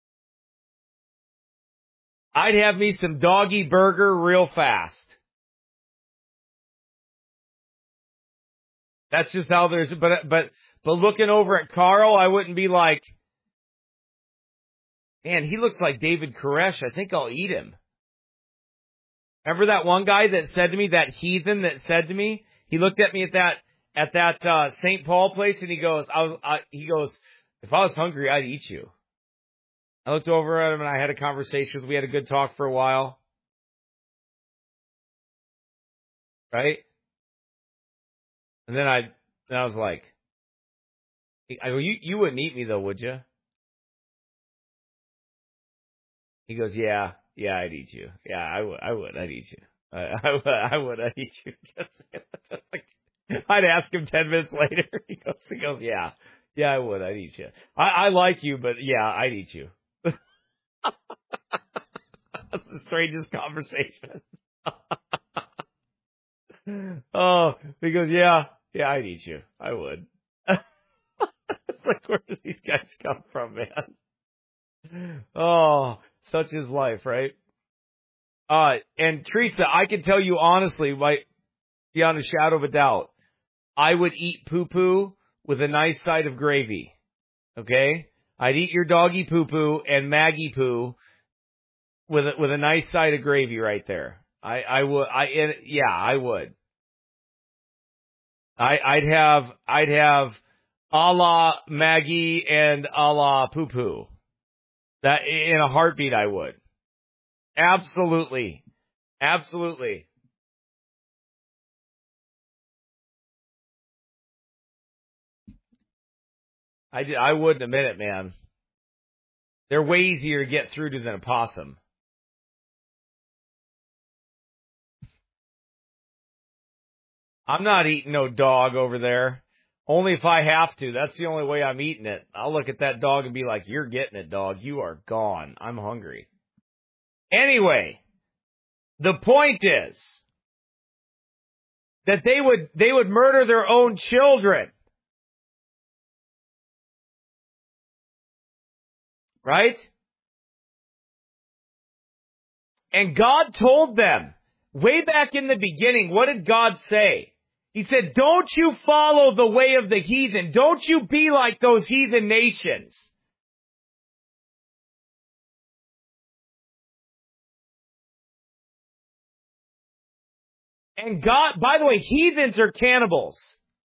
I'd have me some doggy burger real fast. That's just how there's, but, but, but looking over at Carl, I wouldn't be like, Man, he looks like David Koresh. I think I'll eat him. Remember that one guy that said to me, that heathen that said to me, he looked at me at that at that uh, Saint Paul place, and he goes, I was, I, he goes, if I was hungry, I'd eat you. I looked over at him and I had a conversation. We had a good talk for a while. Right? And then I, and I was like, I go, you, you wouldn't eat me though, would you? He goes, yeah, yeah, I'd eat you. Yeah, I would, I would, I'd eat you. I, I would, I would, I'd eat you. I'd ask him ten minutes later. He goes, he goes, yeah, yeah, I would, I'd eat you. I, I like you, but yeah, I'd eat you. That's the strangest conversation. Oh, he goes, yeah, yeah, I'd eat you. I would. It's like, where do these guys come from, man? Oh, such is life, right? Uh, and Teresa, I can tell you honestly, like, beyond a shadow of a doubt, I would eat poo-poo with a nice side of gravy. Okay? I'd eat your doggy poo-poo and Maggie poo with a, with a nice side of gravy right there. I, I would, I, it, yeah, I would. I, I'd have, I'd have a la Maggie and a la poo-poo. That, in a heartbeat, I would. Absolutely. Absolutely. I, I would in a minute, man. They're way easier to get through to than a possum. I'm not eating no dog over there. Only if I have to. That's the only way I'm eating it. I'll look at that dog and be like, you're getting it, dog. You are gone. I'm hungry. Anyway, the point is that they would, they would murder their own children. Right? And God told them, way back in the beginning, what did God say? He said, don't you follow the way of the heathen. Don't you be like those heathen nations. And God, by the way, heathens are cannibals.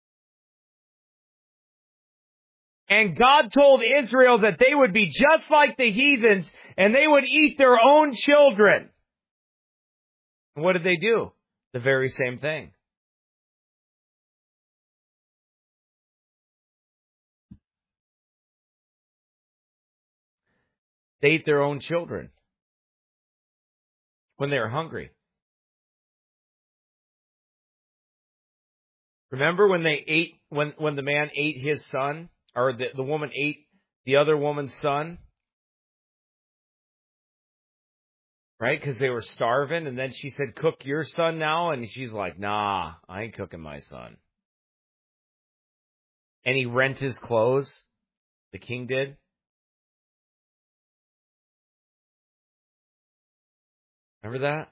And God told Israel that they would be just like the heathens and they would eat their own children. And what did they do? The very same thing. They ate their own children when they were hungry. Remember when they ate, when, when the man ate his son, or the, the woman ate the other woman's son? Right? Because they were starving, and then she said, cook your son now, and she's like, nah, I ain't cooking my son. And he rent his clothes, the king did. Remember that?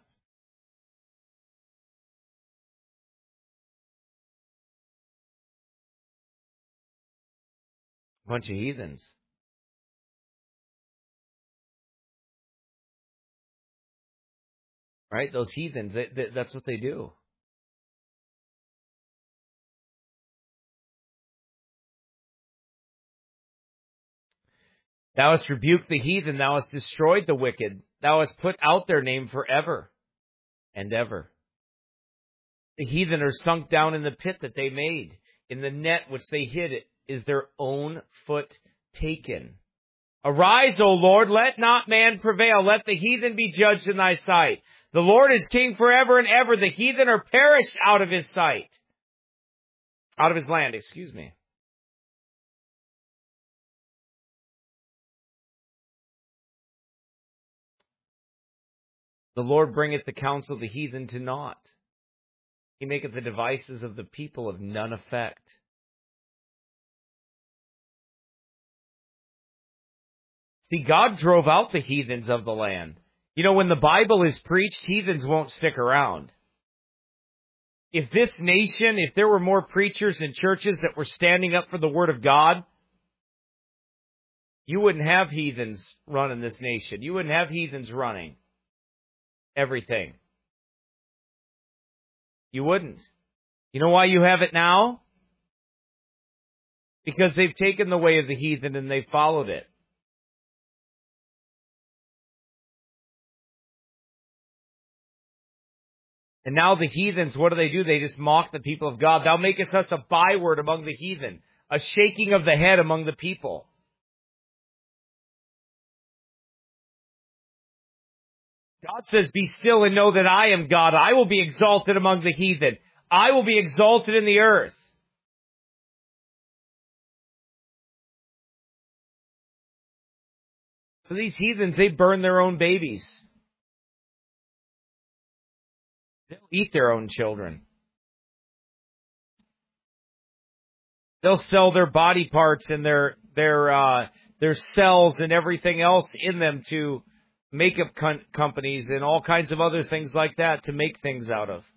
Bunch of heathens. Right? Those heathens, they, they, that's what they do. Thou hast rebuked the heathen, thou hast destroyed the wicked, thou hast put out their name forever and ever. The heathen are sunk down in the pit that they made. In the net which they hid is their own foot taken. Arise, O Lord, let not man prevail. Let the heathen be judged in thy sight. The Lord is king forever and ever. The heathen are perished out of his sight. Out of his land, excuse me. The Lord bringeth the counsel of the heathen to naught. He maketh the devices of the people of none effect. See, God drove out the heathens of the land. You know, when the Bible is preached, heathens won't stick around. If this nation, if there were more preachers and churches that were standing up for the Word of God, you wouldn't have heathens running this nation. You wouldn't have heathens running everything. You wouldn't. You know why you have it now? Because they've taken the way of the heathen and they've followed it. And now the heathens, what do they do? They just mock the people of God. Thou makest us a byword among the heathen, a shaking of the head among the people. God says, be still and know that I am God. I will be exalted among the heathen. I will be exalted in the earth. So these heathens, they burn their own babies. They'll eat their own children. They'll sell their body parts and their their uh, their cells and everything else in them to makeup com- companies and all kinds of other things like that to make things out of.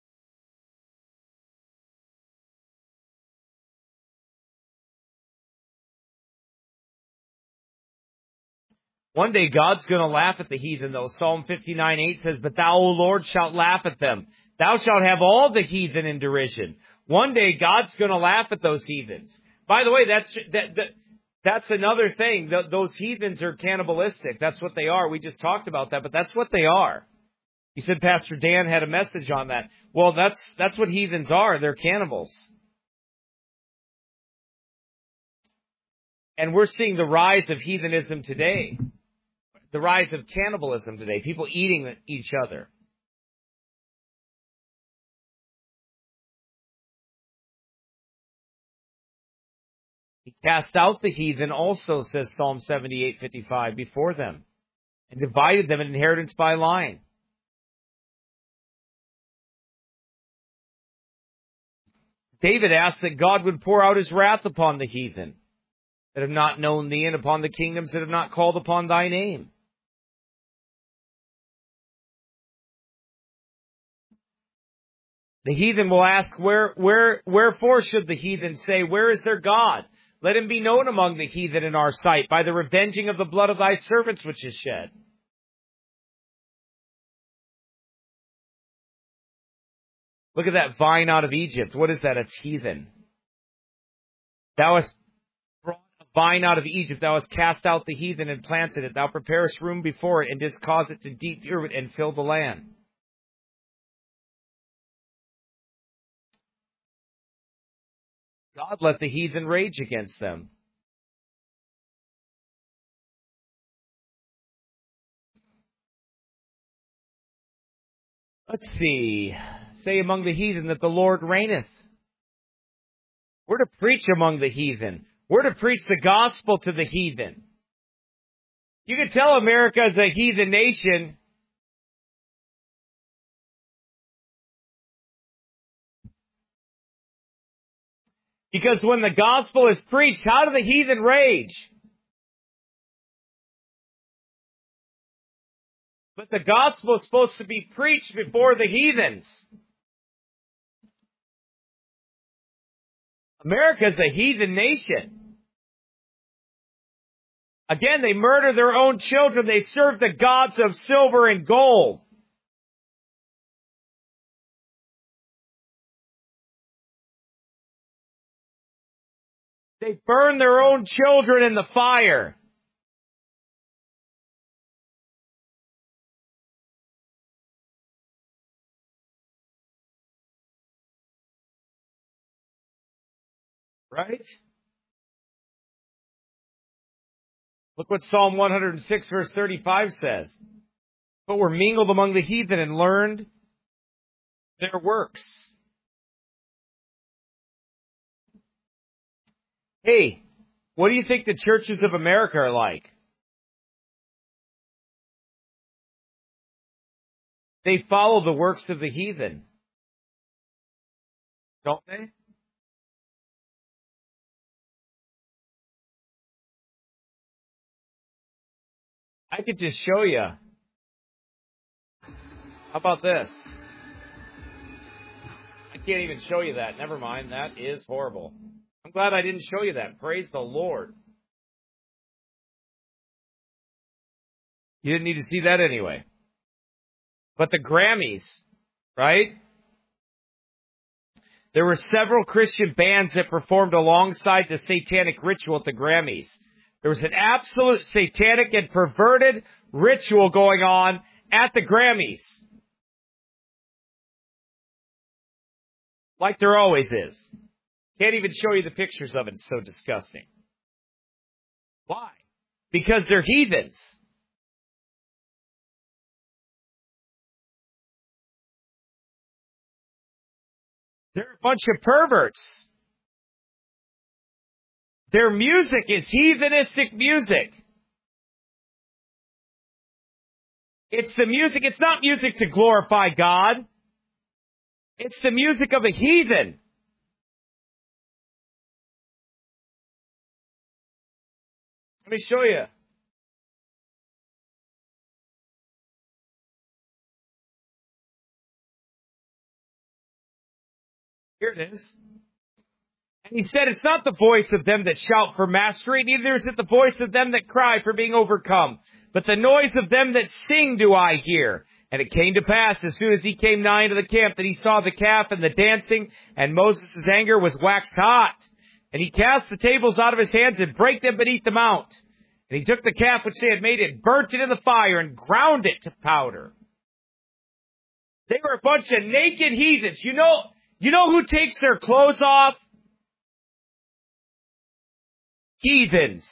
One day God's going to laugh at the heathen, though. Psalm fifty-nine eight says, but thou, O Lord, shalt laugh at them. Thou shalt have all the heathen in derision. One day God's going to laugh at those heathens. By the way, that's that, that that's another thing. Th- those heathens are cannibalistic. That's what they are. We just talked about that, but that's what they are. You said Pastor Dan had a message on that. Well, that's that's what heathens are. They're cannibals. And we're seeing the rise of heathenism today. The rise of cannibalism today. People eating each other. He cast out the heathen also, says Psalm seventy-eight fifty-five, before them, and divided them in inheritance by line. David asked that God would pour out his wrath upon the heathen that have not known thee, and upon the kingdoms that have not called upon thy name. The heathen will ask, where, where, wherefore should the heathen say, where is their God? Let him be known among the heathen in our sight, by the revenging of the blood of thy servants which is shed. Look at that vine out of Egypt. What is that? It's heathen. Thou hast brought a vine out of Egypt. Thou hast cast out the heathen and planted it. Thou preparest room before it, and didst cause it to deep root and fill the land. God let the heathen rage against them. Let's see. Say among the heathen that the Lord reigneth. We're to preach among the heathen. We're to preach the gospel to the heathen. You can tell America is a heathen nation. Because when the gospel is preached, how do the heathen rage? But the gospel is supposed to be preached before the heathens. America is a heathen nation. Again, they murder their own children. They serve the gods of silver and gold. They burn their own children in the fire. Right? Look what Psalm one hundred six verse thirty-five says. But were mingled among the heathen and learned their works. Hey, what do you think the churches of America are like? They follow the works of the heathen. Don't they? I could just show you. How about this? I can't even show you that. Never mind. That is horrible. I'm glad I didn't show you that. Praise the Lord. You didn't need to see that anyway. But the Grammys, right? There were several Christian bands that performed alongside the satanic ritual at the Grammys. There was an absolute satanic and perverted ritual going on at the Grammys. Like there always is. Can't even show you the pictures of it. It's so disgusting. Why? Because they're heathens. They're a bunch of perverts. Their music is heathenistic music. It's the music, it's not music to glorify God. It's the music of a heathen. Let me show you. Here it is. And he said, it's not the voice of them that shout for mastery, neither is it the voice of them that cry for being overcome, but the noise of them that sing do I hear. And it came to pass, as soon as he came nigh into the camp, that he saw the calf and the dancing, and Moses' anger was waxed hot. And he cast the tables out of his hands and brake them beneath the mount. And he took the calf which they had made, and burnt it in the fire, and ground it to powder. They were a bunch of naked heathens. You know, you know who takes their clothes off? Heathens.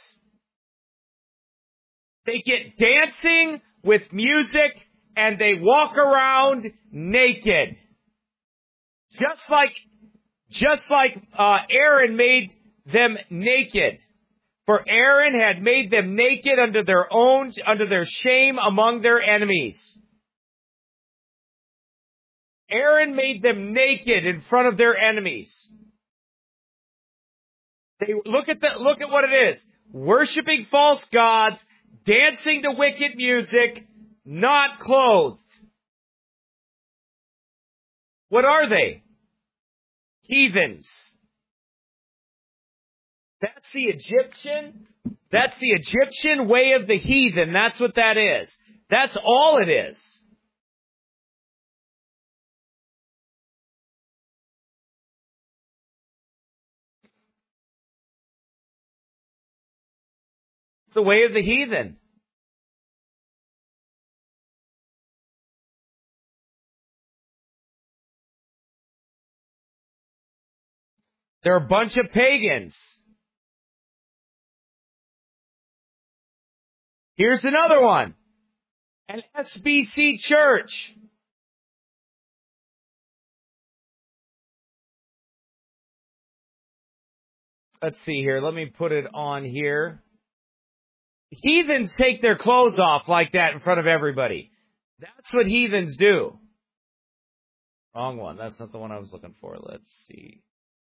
They get dancing with music, and they walk around naked. Just like, just like uh, Aaron made them naked. For Aaron had made them naked under their own, under their shame among their enemies. Aaron made them naked in front of their enemies. They look at the, look at what it is. Worshipping false gods, dancing to wicked music, not clothed. What are they? Heathens. That's the Egyptian, that's the Egyptian way of the heathen. That's what that is. That's all it is. It's the way of the heathen. They're a bunch of pagans. Here's another one. An S B C church. Let's see here. Let me put it on here. Heathens take their clothes off like that in front of everybody. That's what heathens do. Wrong one. That's not the one I was looking for. Let's see.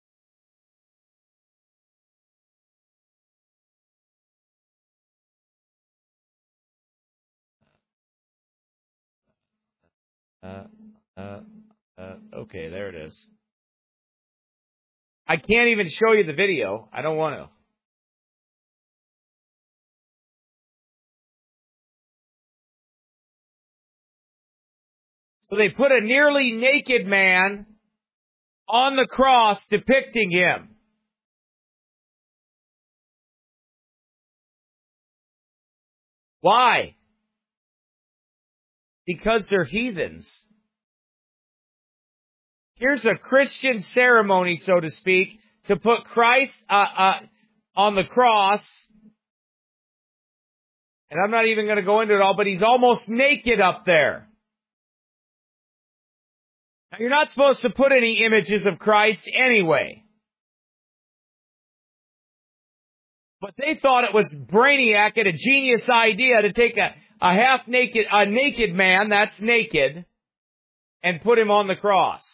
Uh, uh, uh, okay, there it is. I can't even show you the video. I don't want to. So they put a nearly naked man on the cross depicting him. Why? Because they're heathens. Here's a Christian ceremony, so to speak, to put Christ uh, uh, on the cross. And I'm not even going to go into it all, but he's almost naked up there. Now, you're not supposed to put any images of Christ anyway. But they thought it was brainiac and a genius idea to take a, a half-naked, a naked man, that's naked, and put him on the cross.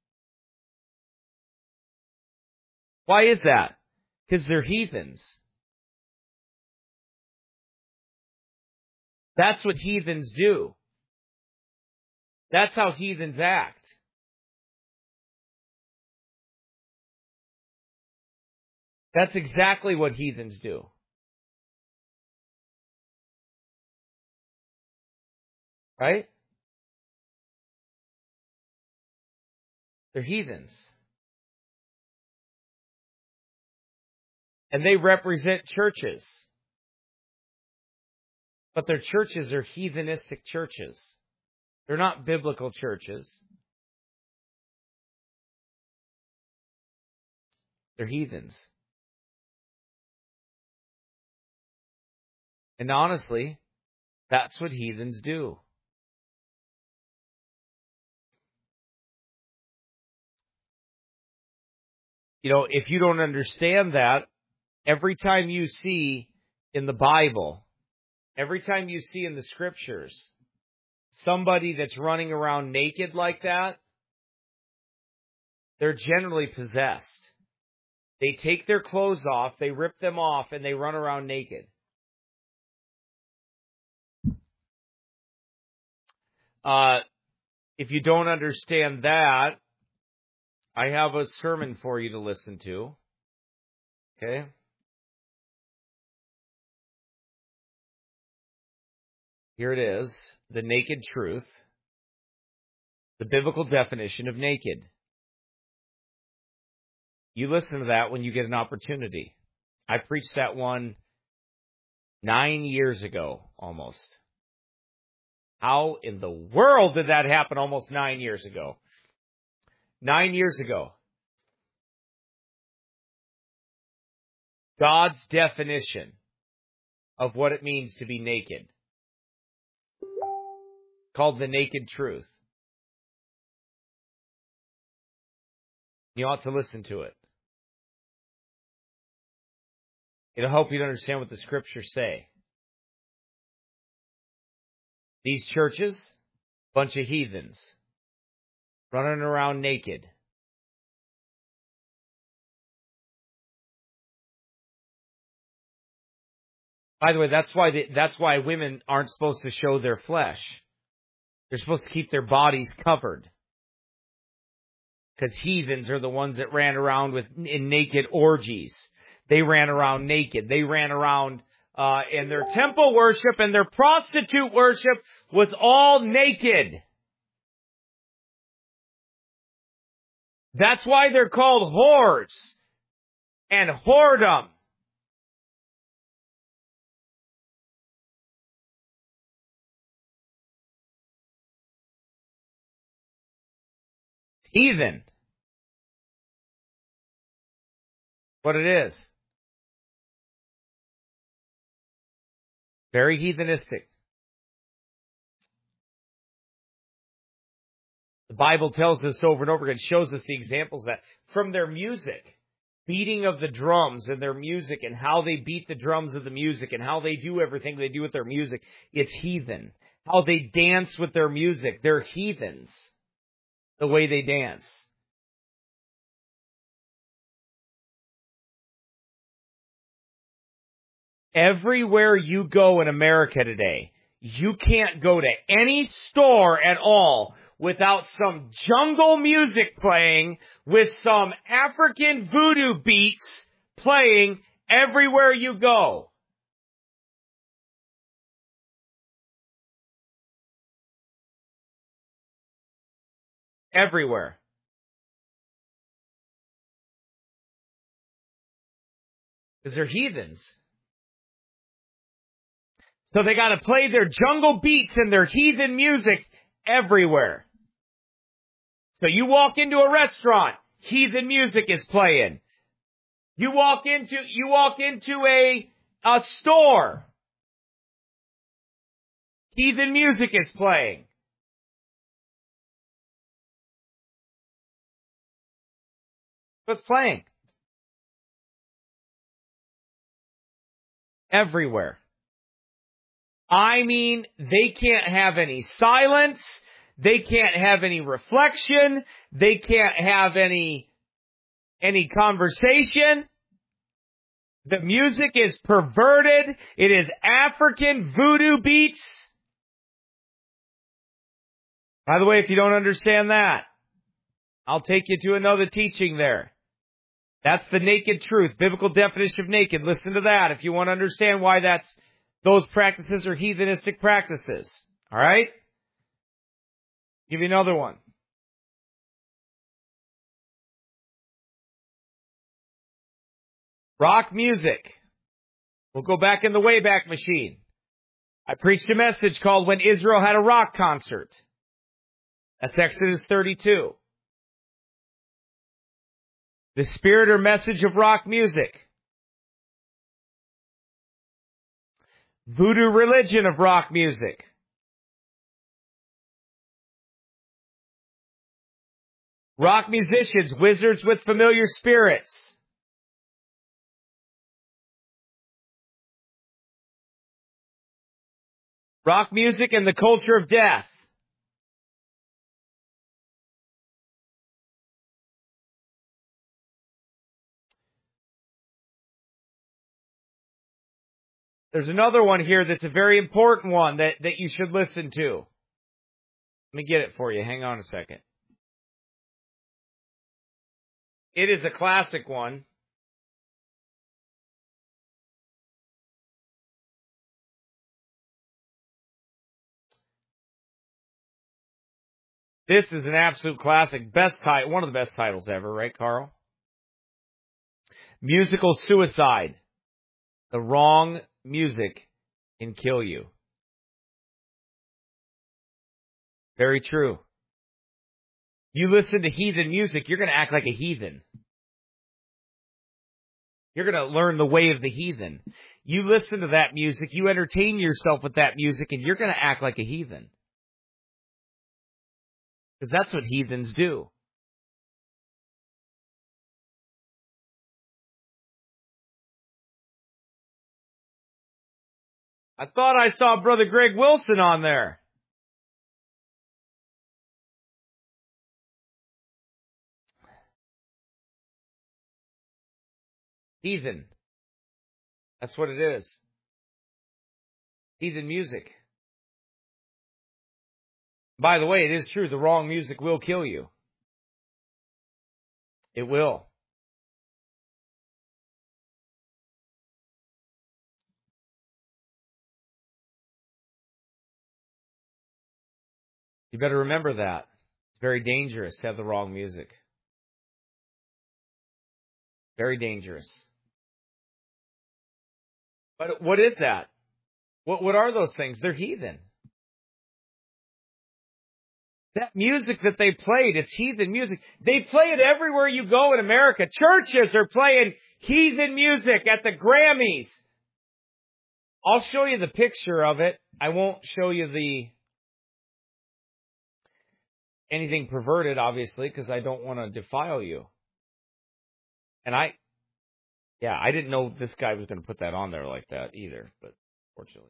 Why is that? Because they're heathens. That's what heathens do. That's how heathens act. That's exactly what heathens do. Right? They're heathens. And they represent churches. But their churches are heathenistic churches. They're not biblical churches. They're heathens. And honestly, that's what heathens do. You know, if you don't understand that, every time you see in the Bible, every time you see in the scriptures, somebody that's running around naked like that, they're generally possessed. They take their clothes off, they rip them off, and they run around naked. Uh, if you don't understand that, I have a sermon for you to listen to. Okay? Here it is, The Naked Truth, the biblical definition of naked. You listen to that when you get an opportunity. I preached that one nine years ago, almost. How in the world did that happen almost nine years ago? Nine years ago. God's definition of what it means to be naked. Called The Naked Truth. You ought to listen to it. It'll help you to understand what the scriptures say. These churches, bunch of heathens, running around naked. By the way, that's why they, that's why women aren't supposed to show their flesh. They're supposed to keep their bodies covered. Because heathens are the ones that ran around with in naked orgies. They ran around naked. They ran around uh, and their temple worship and their prostitute worship was all naked. That's why they're called whores and whoredom. Heathen. What it is. Very heathenistic. The Bible tells us over and over again, shows us the examples of that from their music, beating of the drums and their music and how they beat the drums of the music and how they do everything they do with their music. It's heathen. How they dance with their music. They're heathens. The way they dance. Everywhere you go in America today, you can't go to any store at all without some jungle music playing with some African voodoo beats playing everywhere you go. Everywhere. Because they're heathens. So they got to play their jungle beats and their heathen music everywhere. So you walk into a restaurant, heathen music is playing. You walk into you walk into a a store, heathen music is playing. What's playing? Everywhere. I mean, they can't have any silence. They can't have any reflection. They can't have any, any conversation. The music is perverted. It is African voodoo beats. By the way, if you don't understand that, I'll take you to another teaching there. That's the naked truth, biblical definition of naked. Listen to that if you want to understand why that's those practices are heathenistic practices. All right? Give you another one. Rock music. We'll go back in the Wayback Machine. I preached a message called When Israel Had a Rock Concert. That's Exodus thirty-two. The spirit or message of rock music. Voodoo religion of rock music. Rock musicians, wizards with familiar spirits. Rock music and the culture of death. There's another one here that's a very important one that, that you should listen to. Let me get it for you. Hang on a second. It is a classic one. This is an absolute classic. Best title, one of the best titles ever, right, Carl? Musical Suicide. The wrong music can kill you. Very true. You listen to heathen music, you're going to act like a heathen. You're going to learn the way of the heathen. You listen to that music, you entertain yourself with that music, and you're going to act like a heathen. Because that's what heathens do. I thought I saw Brother Greg Wilson on there. Heathen. That's what it is. Heathen music. By the way, it is true, the wrong music will kill you. It will. You better remember that. It's very dangerous to have the wrong music. Very dangerous. But what is that? What what are those things? They're heathen. That music that they played, it's heathen music. They play it everywhere you go in America. Churches are playing heathen music at the Grammys. I'll show you the picture of it. I won't show you the anything perverted, obviously, because I don't want to defile you. And I, yeah, I didn't know this guy was going to put that on there like that either, but fortunately.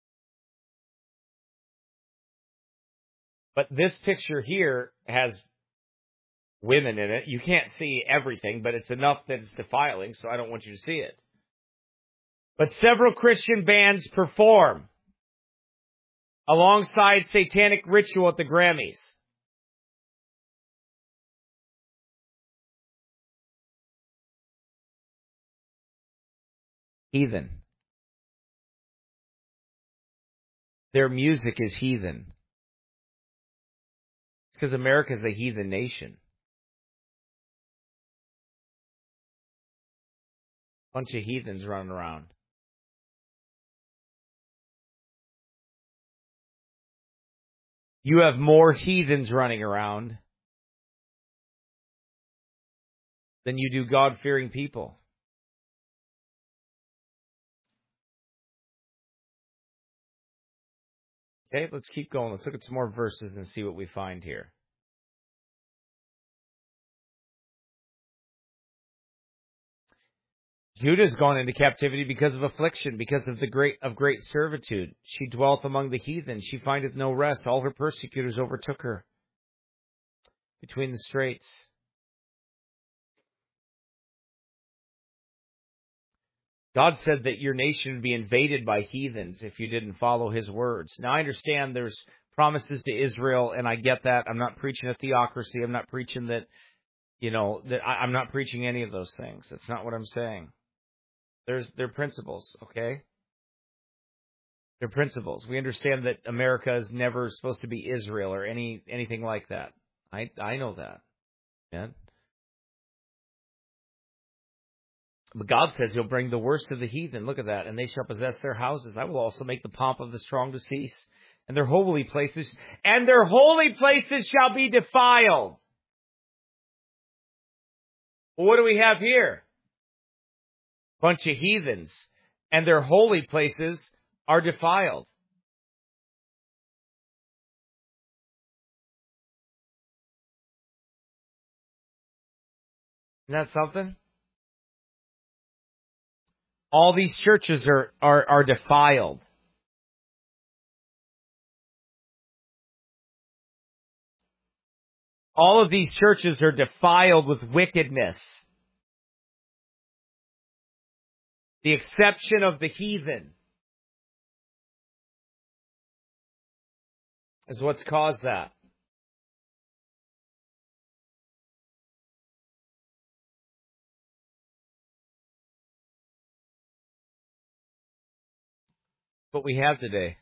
But this picture here has women in it. You can't see everything, but it's enough that it's defiling, so I don't want you to see it. But several Christian bands perform alongside satanic ritual at the Grammys. Heathen. Their music is heathen. Because America is a heathen nation. Bunch of heathens running around. You have more heathens running around than you do God-fearing people. Okay, let's keep going. Let's look at some more verses and see what we find here. Judah has gone into captivity because of affliction, because of the great of great servitude. She dwelleth among the heathen. She findeth no rest. All her persecutors overtook her between the straits. God said that your nation would be invaded by heathens if you didn't follow his words. Now, I understand there's promises to Israel, and I get that. I'm not preaching a theocracy. I'm not preaching that, you know, that I, I'm not preaching any of those things. That's not what I'm saying. There's, there are principles, okay? They're principles. We understand that America is never supposed to be Israel or any anything like that. I I know that. Yeah. But God says he'll bring the worst of the heathen. Look at that. And they shall possess their houses. I will also make the pomp of the strong to cease. And their holy places, and their holy places shall be defiled. Well, what do we have here? Bunch of heathens. And their holy places are defiled. Isn't that something? All these churches are, are, are defiled. All of these churches are defiled with wickedness. The exception of the heathen is what's caused that. What we have today.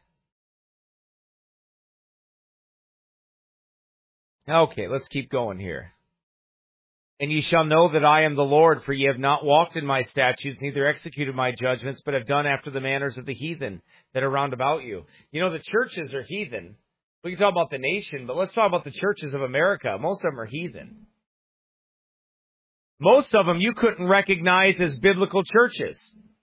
Okay, let's keep going here. And ye shall know that I am the Lord, for ye have not walked in my statutes, neither executed my judgments, but have done after the manners of the heathen that are round about you. You know, the churches are heathen. We can talk about the nation, but let's talk about the churches of America. Most of them are heathen. Most of them you couldn't recognize as biblical churches.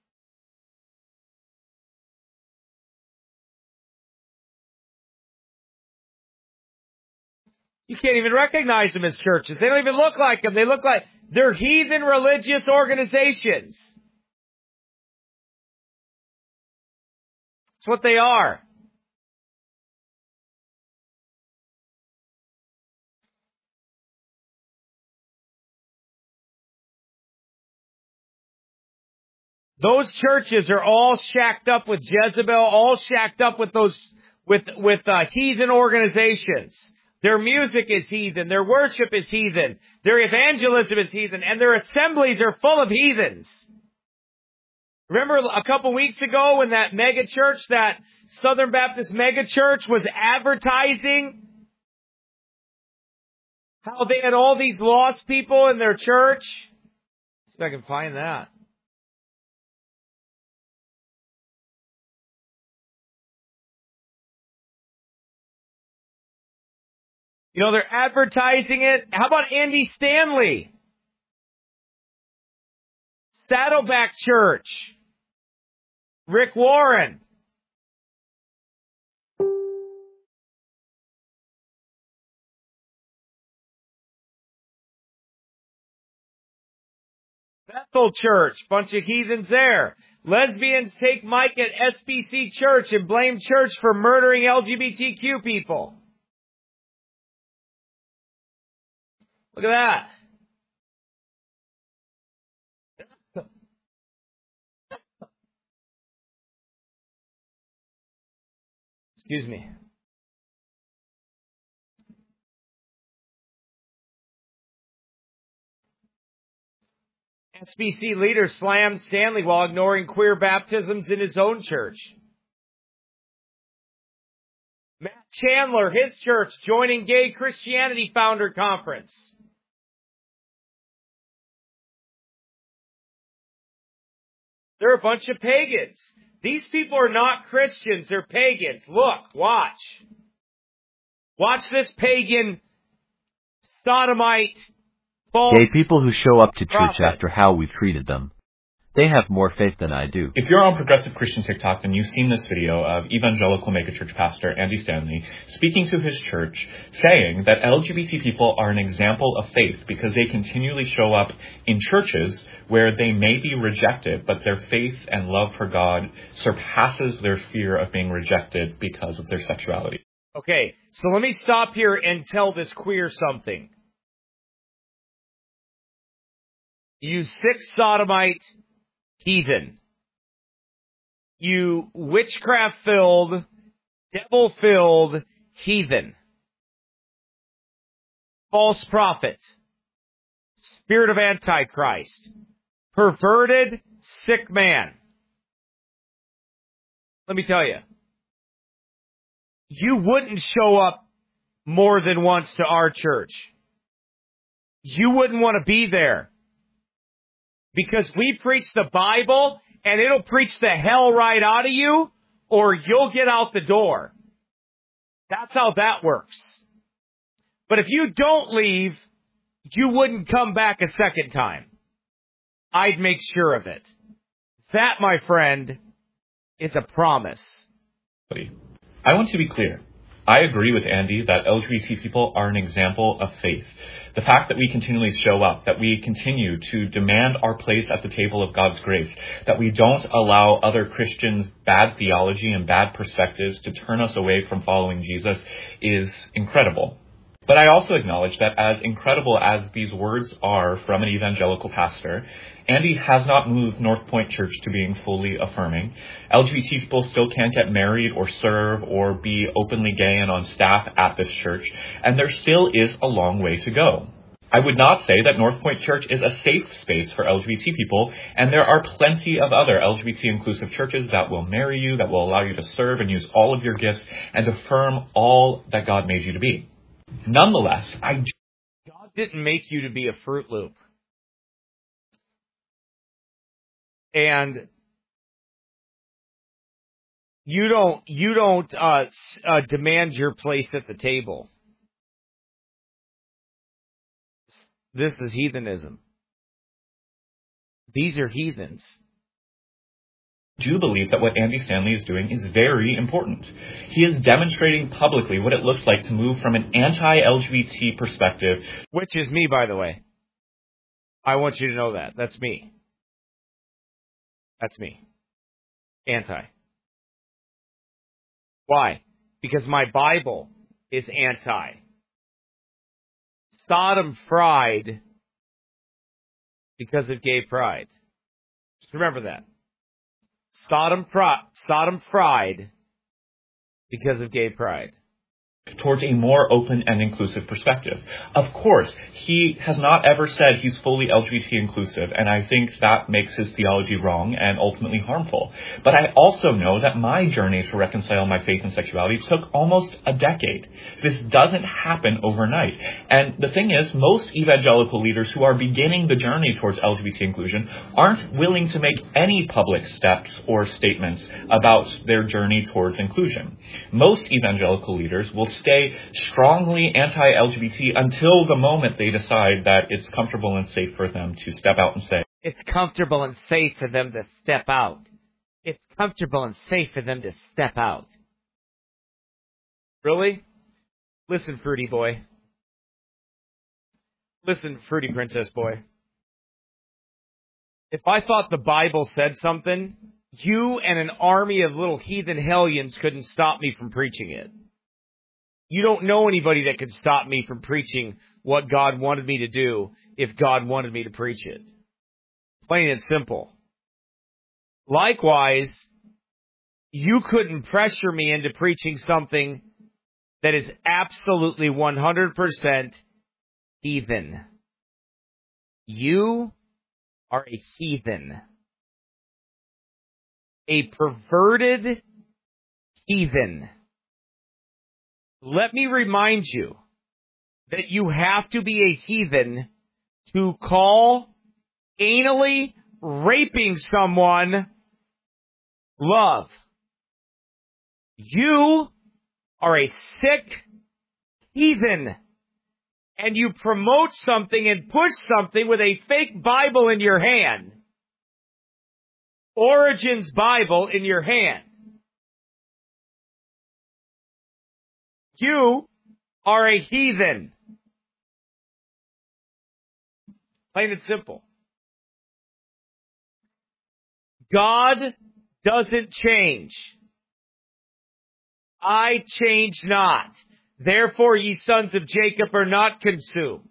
You can't even recognize them as churches. They don't even look like them. They look like they're heathen religious organizations. That's what they are. Those churches are all shacked up with Jezebel, all shacked up with those with with uh, heathen organizations. Their music is heathen. Their worship is heathen. Their evangelism is heathen. And their assemblies are full of heathens. Remember a couple weeks ago when that mega church, that Southern Baptist mega church was advertising how they had all these lost people in their church? See if I can find that. You know, they're advertising it. How about Andy Stanley? Saddleback Church. Rick Warren. Bethel Church. Bunch of heathens there. Lesbians take Mike at S B C Church and blame church for murdering L G B T Q people. Look at that. Excuse me. S B C leader slams Stanley while ignoring queer baptisms in his own church. Matt Chandler, his church, joining Gay Christianity Founder Conference. They're a bunch of pagans. These people are not Christians. They're pagans. Look, watch. Watch this pagan, sodomite, false Gay people who show up to church prophet. After how we've treated them. They have more faith than I do. If you're on Progressive Christian TikTok, then you've seen this video of evangelical megachurch pastor Andy Stanley speaking to his church, saying that L G B T people are an example of faith because they continually show up in churches where they may be rejected, but their faith and love for God surpasses their fear of being rejected because of their sexuality. Okay, so let me stop here and tell this queer something. You sick sodomite heathen. You witchcraft-filled, devil-filled heathen. False prophet. Spirit of Antichrist. Perverted, sick man. Let me tell you, you wouldn't show up more than once to our church. You wouldn't want to be there. Because we preach the Bible, and it'll preach the hell right out of you, or you'll get out the door. That's how that works. But if you don't leave, you wouldn't come back a second time. I'd make sure of it. That, my friend, is a promise. I want to be clear. I agree with Andy that L G B T people are an example of faith. The fact that we continually show up, that we continue to demand our place at the table of God's grace, that we don't allow other Christians' bad theology and bad perspectives to turn us away from following Jesus is incredible. But I also acknowledge that as incredible as these words are from an evangelical pastor, Andy has not moved North Point Church to being fully affirming. L G B T people still can't get married or serve or be openly gay and on staff at this church, and there still is a long way to go. I would not say that North Point Church is a safe space for L G B T people, and there are plenty of other L G B T inclusive churches that will marry you, that will allow you to serve and use all of your gifts and affirm all that God made you to be. Nonetheless, I God didn't make you to be a Fruit Loop. And you don't you don't uh, uh, demand your place at the table. This is heathenism. These are heathens. I do believe that what Andy Stanley is doing is very important. He is demonstrating publicly what it looks like to move from an anti-L G B T perspective. Which is me, by the way. I want you to know that. That's me. That's me. Anti. Why? Because my Bible is anti. Sodom fried because of gay pride. Just remember that. Sodom, fr- Sodom fried because of gay pride. Towards a more open and inclusive perspective. Of course, he has not ever said he's fully L G B T inclusive, and I think that makes his theology wrong and ultimately harmful. But I also know that my journey to reconcile my faith and sexuality took almost a decade. This doesn't happen overnight. And the thing is, most evangelical leaders who are beginning the journey towards L G B T inclusion aren't willing to make any public steps or statements about their journey towards inclusion. Most evangelical leaders will stay strongly anti-L G B T until the moment they decide that it's comfortable and safe for them to step out and say, it's comfortable and safe for them to step out. It's comfortable and safe for them to step out. Really? Listen, Fruity Boy. Listen, Fruity Princess Boy. If I thought the Bible said something, you and an army of little heathen hellions couldn't stop me from preaching it. You don't know anybody that could stop me from preaching what God wanted me to do if God wanted me to preach it. Plain and simple. Likewise, you couldn't pressure me into preaching something that is absolutely one hundred percent heathen. You are a heathen. A perverted heathen. Let me remind you that you have to be a heathen to call anally raping someone love. You are a sick heathen, and you promote something and push something with a fake Bible in your hand. Origen's Bible in your hand. You are a heathen. Plain and simple. God doesn't change. I change not. Therefore, ye sons of Jacob are not consumed.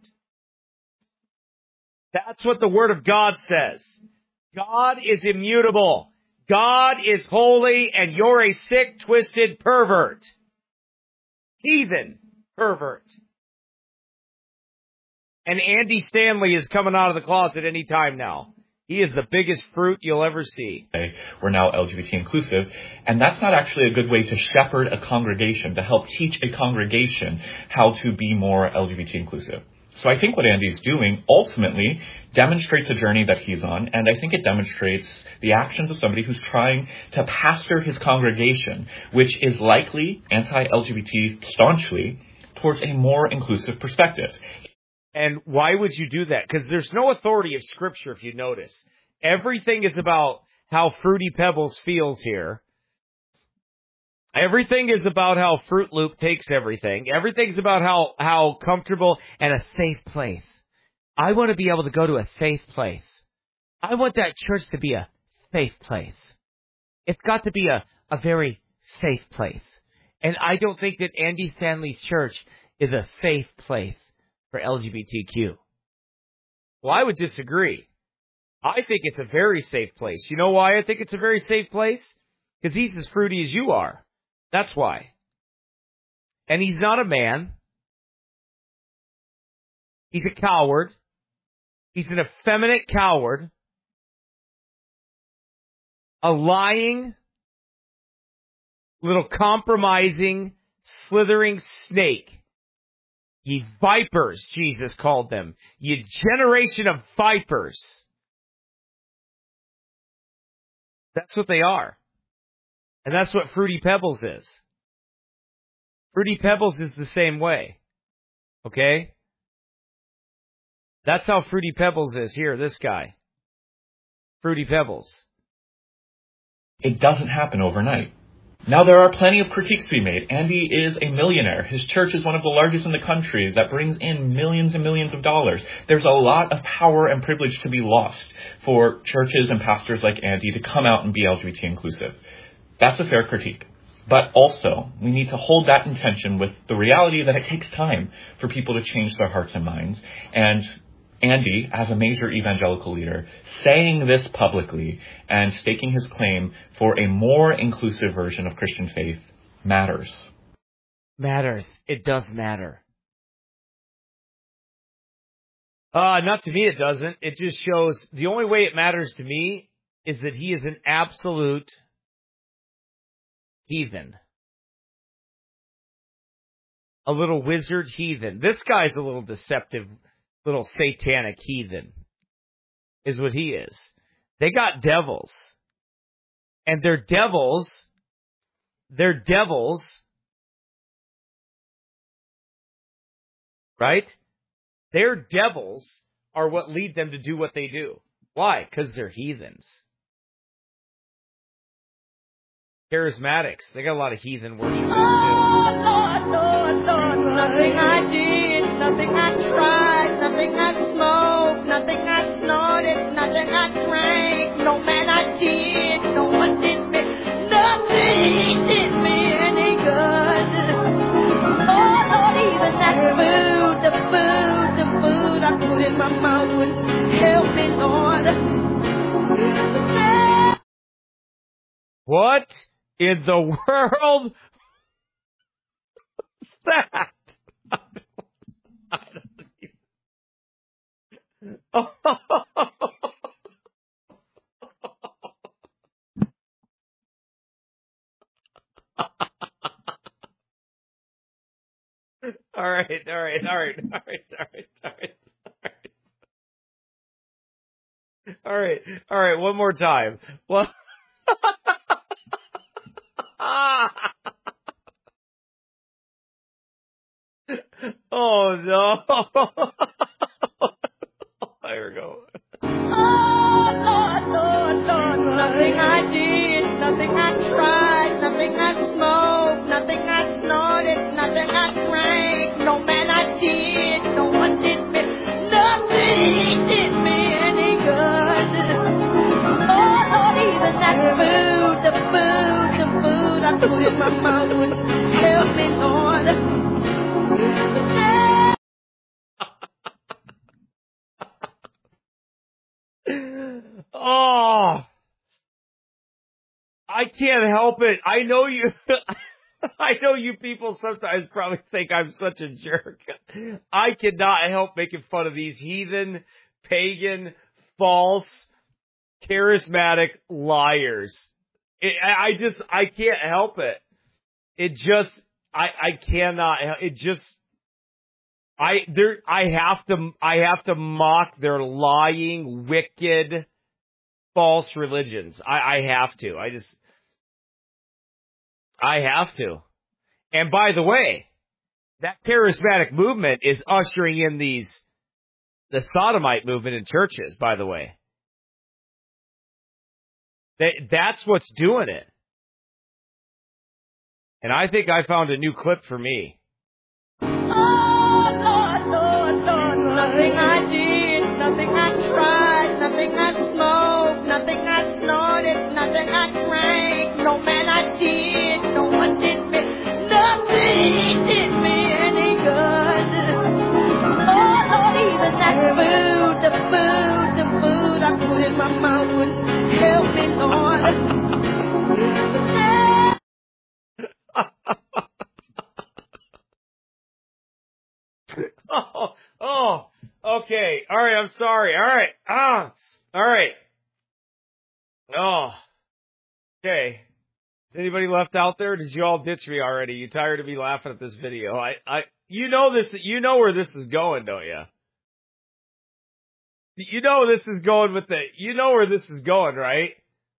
That's what the Word of God says. God is immutable. God is holy, and you're a sick, twisted pervert. Heathen pervert. And Andy Stanley is coming out of the closet any time now. He is the biggest fruit you'll ever see. We're now L G B T inclusive, and that's not actually a good way to shepherd a congregation, to help teach a congregation how to be more L G B T inclusive. So I think what Andy's doing ultimately demonstrates a journey that he's on, and I think it demonstrates the actions of somebody who's trying to pastor his congregation, which is likely anti-L G B T staunchly, towards a more inclusive perspective. And why would you do that? Because there's no authority of Scripture, if you notice. Everything is about how Fruity Pebbles feels here. Everything is about how Fruit Loop takes everything. Everything's about how, how comfortable and a safe place. I want to be able to go to a safe place. I want that church to be a safe place. It's got to be a, a very safe place. And I don't think that Andy Stanley's church is a safe place for L G B T Q. Well, I would disagree. I think it's a very safe place. You know why I think it's a very safe place? Because he's as fruity as you are. That's why. And he's not a man. He's a coward. He's an effeminate coward. A lying, little compromising, slithering snake. Ye vipers, Jesus called them. Ye generation of vipers. That's what they are. And that's what Fruity Pebbles is. Fruity Pebbles is the same way. Okay? That's how Fruity Pebbles is. Here, this guy. Fruity Pebbles. It doesn't happen overnight. Now, there are plenty of critiques to be made. Andy is a millionaire. His church is one of the largest in the country that brings in millions and millions of dollars. There's a lot of power and privilege to be lost for churches and pastors like Andy to come out and be L G B T inclusive. That's a fair critique. But also, we need to hold that in tension with the reality that it takes time for people to change their hearts and minds. And Andy, as a major evangelical leader, saying this publicly and staking his claim for a more inclusive version of Christian faith matters. Matters. It does matter. Uh, not to me it doesn't. It just shows the only way it matters to me is that he is an absolute heathen. A little wizard heathen. This guy's a little deceptive, little satanic heathen, is what he is. They got devils. And they're devils. They're devils. Right? Their devils are what lead them to do what they do. Why? Because they're heathens. Charismatics. They got a lot of heathen worship there, too. Oh, Lord, Lord, Lord, nothing I did, nothing I tried, nothing I smoked, nothing I snorted, nothing I drank, no man I did, no one did me, nothing did me any good. Oh, Lord, even that food, the food, the food I put in my mouth would help me, Lord. What in the world is that? I don't even... Oh. All right, all right, all right, all right, all right, all right, all right. All right, all right, one more time. Well, oh no. There we go. Oh, Lord, Lord, Lord, nothing I did, nothing I tried, nothing I smoked, nothing I snorted, nothing I drank, no man I did, no one did me, nothing did me any good. Oh, Lord, even that food, the food, the food I put in my mouth would help me, Lord. Oh, I can't help it. I know you, I know you people sometimes probably think I'm such a jerk. I cannot help making fun of these heathen, pagan, false, charismatic liars. It, I I just, I can't help it. It just, I, I cannot, it just, I, there, I have to, I have to mock their lying, wicked, false religions. I, I have to. I just, I have to. And by the way, that charismatic movement is ushering in these, the sodomite movement in churches, by the way. That, that's what's doing it. And I think I found a new clip for me. Oh, Lord, Lord, Lord, nothing I did, nothing I tried, nothing I smoked, nothing I snorted, nothing I drank, no man I did, no one did me, nothing did me any good. Oh, Lord, even that food, the food, the food I put in my mouth wouldn't help me, Lord. oh, oh, okay. All right, I'm sorry. All right. Ah, all right. Oh, okay. Is anybody left out there? Did you all ditch me already? You tired of me laughing at this video? I, I, you know this, you know where this is going, don't you? You know this is going with the, you know where this is going, right?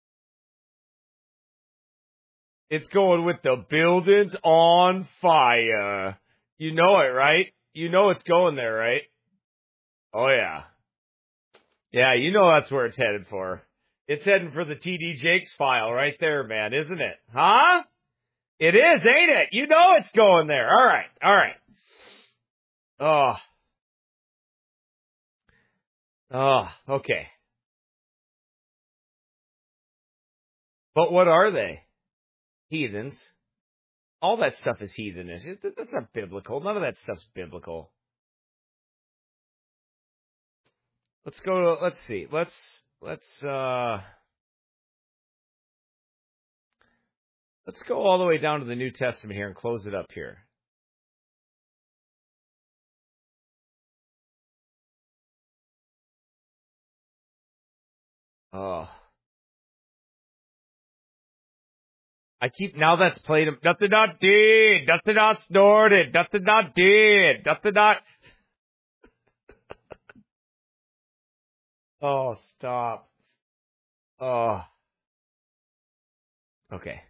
It's going with the buildings on fire. You know it, right? You know it's going there, right? Oh, yeah. Yeah, you know that's where it's headed for. It's heading for the T D Jakes file right there, man, isn't it? Huh? It is, ain't it? You know it's going there. All right, all right. Oh. Oh, okay. But what are they? Heathens. All that stuff is heathenish. That's not biblical. None of that stuff's biblical. Let's go to, let's see. Let's, let's, uh, let's go all the way down to the New Testament here and close it up here. Oh. I keep, now that's played, nothing not did, nothing not snorted, nothing not did, nothing not. Oh, stop. Oh. Okay.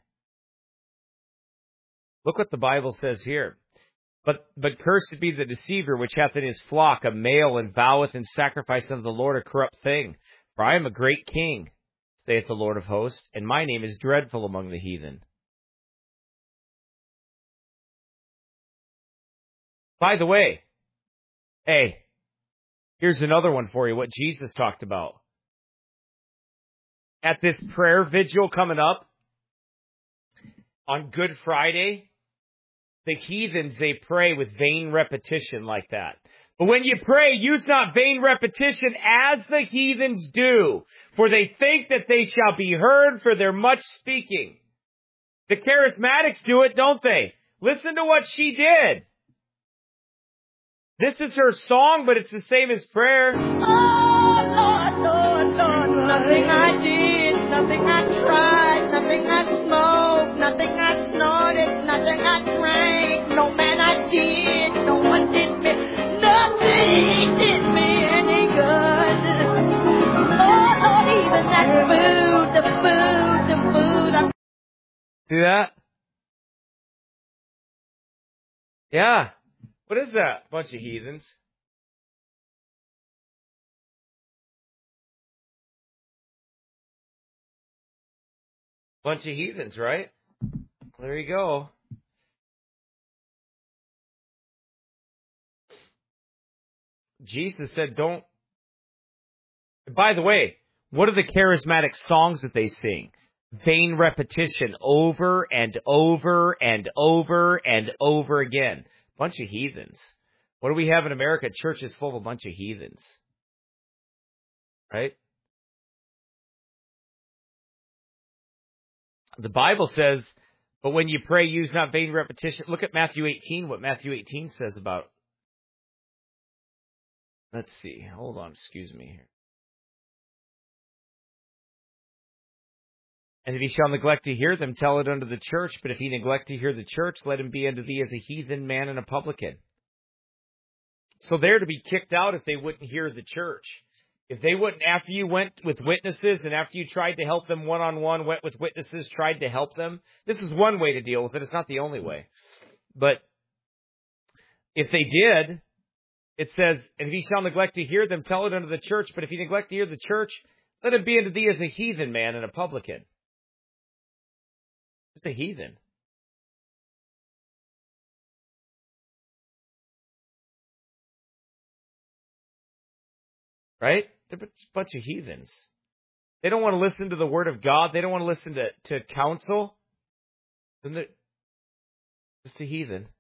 Look what the Bible says here. But, but cursed be the deceiver which hath in his flock a male and voweth in sacrifice unto the Lord a corrupt thing. For I am a great king, saith the Lord of hosts, and my name is dreadful among the heathen. By the way, hey, here's another one for you, what Jesus talked about. At this prayer vigil coming up on Good Friday, the heathens, they pray with vain repetition like that. But when you pray, use not vain repetition as the heathens do, for they think that they shall be heard for their much speaking. The charismatics do it, don't they? Listen to what she did. This is her song, but it's the same as prayer. Oh, Lord, Lord, Lord, nothing I did, nothing I tried, nothing I smoked, nothing I snorted, nothing I drank, no man I did, no one did me, nothing did me any good. Oh, Lord, even that food, the food, the food. I... See that? Yeah. What is that? Bunch of heathens. Bunch of heathens, right? There you go. Jesus said, don't. By the way, what are the charismatic songs that they sing? Vain repetition over and over and over and over again. Bunch of heathens. What do we have in America? Churches full of a bunch of heathens. Right? The Bible says, but when you pray, use not vain repetition. Look at Matthew eighteen, what Matthew eighteen says about. Let's see. Hold on. Excuse me here. And if he shall neglect to hear them, tell it unto the church. But if he neglect to hear the church, let him be unto thee as a heathen man and a publican. So they're to be kicked out if they wouldn't hear the church. If they wouldn't, after you went with witnesses and after you tried to help them one-on-one, went with witnesses, tried to help them. This is one way to deal with it. It's not the only way. But if they did, it says, and if he shall neglect to hear them, tell it unto the church. But if he neglect to hear the church, let him be unto thee as a heathen man and a publican. Just a heathen. Right? They're a bunch of heathens. They don't want to listen to the word of God. They don't want to listen to, to counsel. Then they're just a heathen.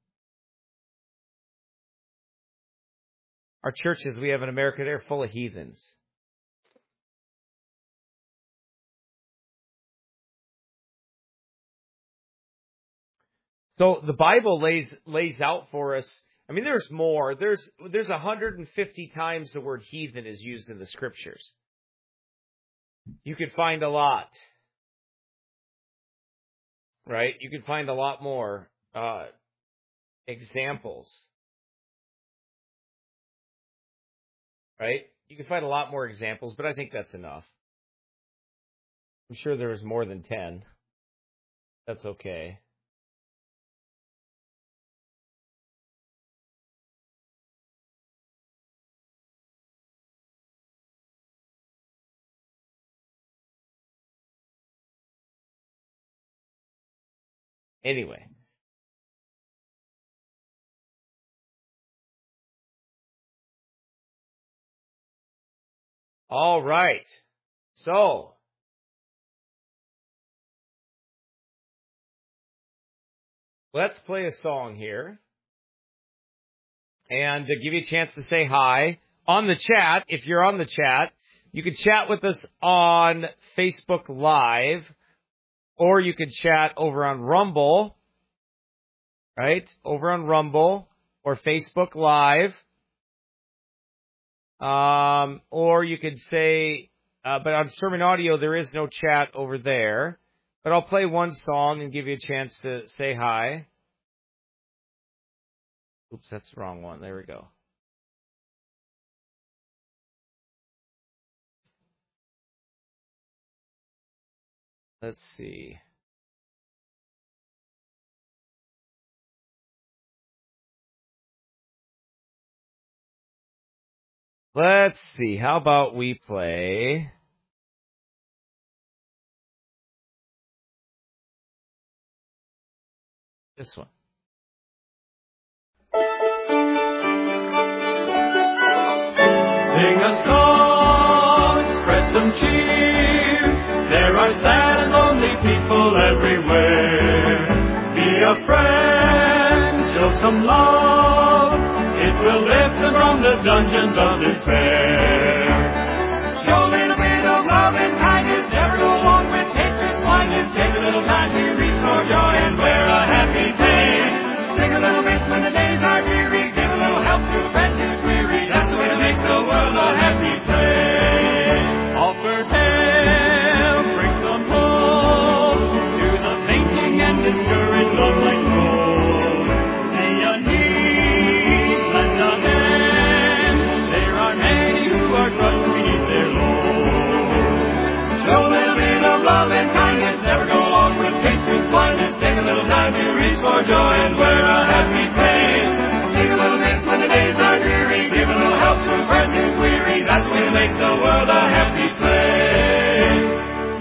Our churches we have in America, they're full of heathens. So the Bible lays lays out for us. I mean, there's more. There's there's one hundred fifty times the word heathen is used in the scriptures. You could find a lot, right? You could find a lot more uh, examples, right? You can find a lot more examples, but I think that's enough. I'm sure there was more than ten. That's okay. Anyway. All right. So, let's play a song here. And to give you a chance to say hi on the chat, if you're on the chat, you can chat with us on Facebook Live. Or you could chat over on Rumble, right? Over on Rumble or Facebook Live. Um, or you could say, uh, but on Sermon Audio, there is no chat over there. But I'll play one song and give you a chance to say hi. Oops, that's the wrong one. There we go. Let's see. Let's see. How about we play this one? Sing a song, spread some cheer. There are sad and lonely people everywhere. Be a friend, show some love. It will lift them from the dungeons of despair. Show a little bit of love and kindness. Never go along with hatred's blindness. Take a little time to reach for joy and wear a happy face. Sing a little bit when the days are dreary. Give a little help to a friend who's weary. That's the way to make the world a happy place. Offer help, bring some hope to the fainting and discouraged lonely soul. See a need, lend a hand. There are many who are crushed beneath their load. Show a little bit of love and kindness. Never go along with hatred's blindness. Take a little time to reach for joy and wear a happy face. Sing a little bit when the days are dreary. Give a little help to a friend who's weary. That's the way to make the world a happy place.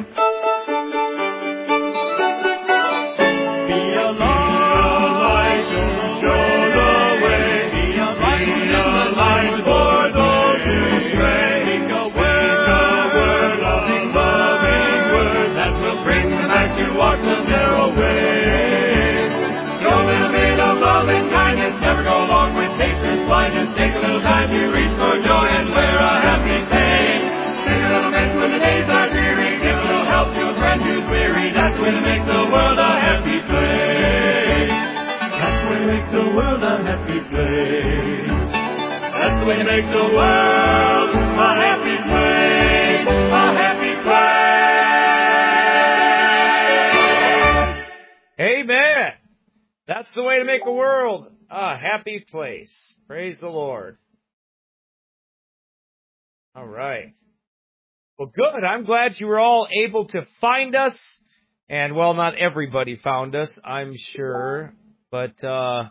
Be a light, show the way. Be a light for those who stray. Speak a word, loving, loving word that will bring them back to walk the narrow way. Show a little bit of love and kindness. Never go along with hatred's blindness. Take a little time to reach for joy and wear a happy face. Sing a little bit when the days are dreary. Give a little help to a friend who's weary. That's the way to make the world a happy place. That's the way to make the world a happy place. That's the way to make the world a happy place. A happy place. the way to make a world a happy place. Praise the Lord. All right. Well, good. I'm glad you were all able to find us. And, well, not everybody found us, I'm sure. But uh,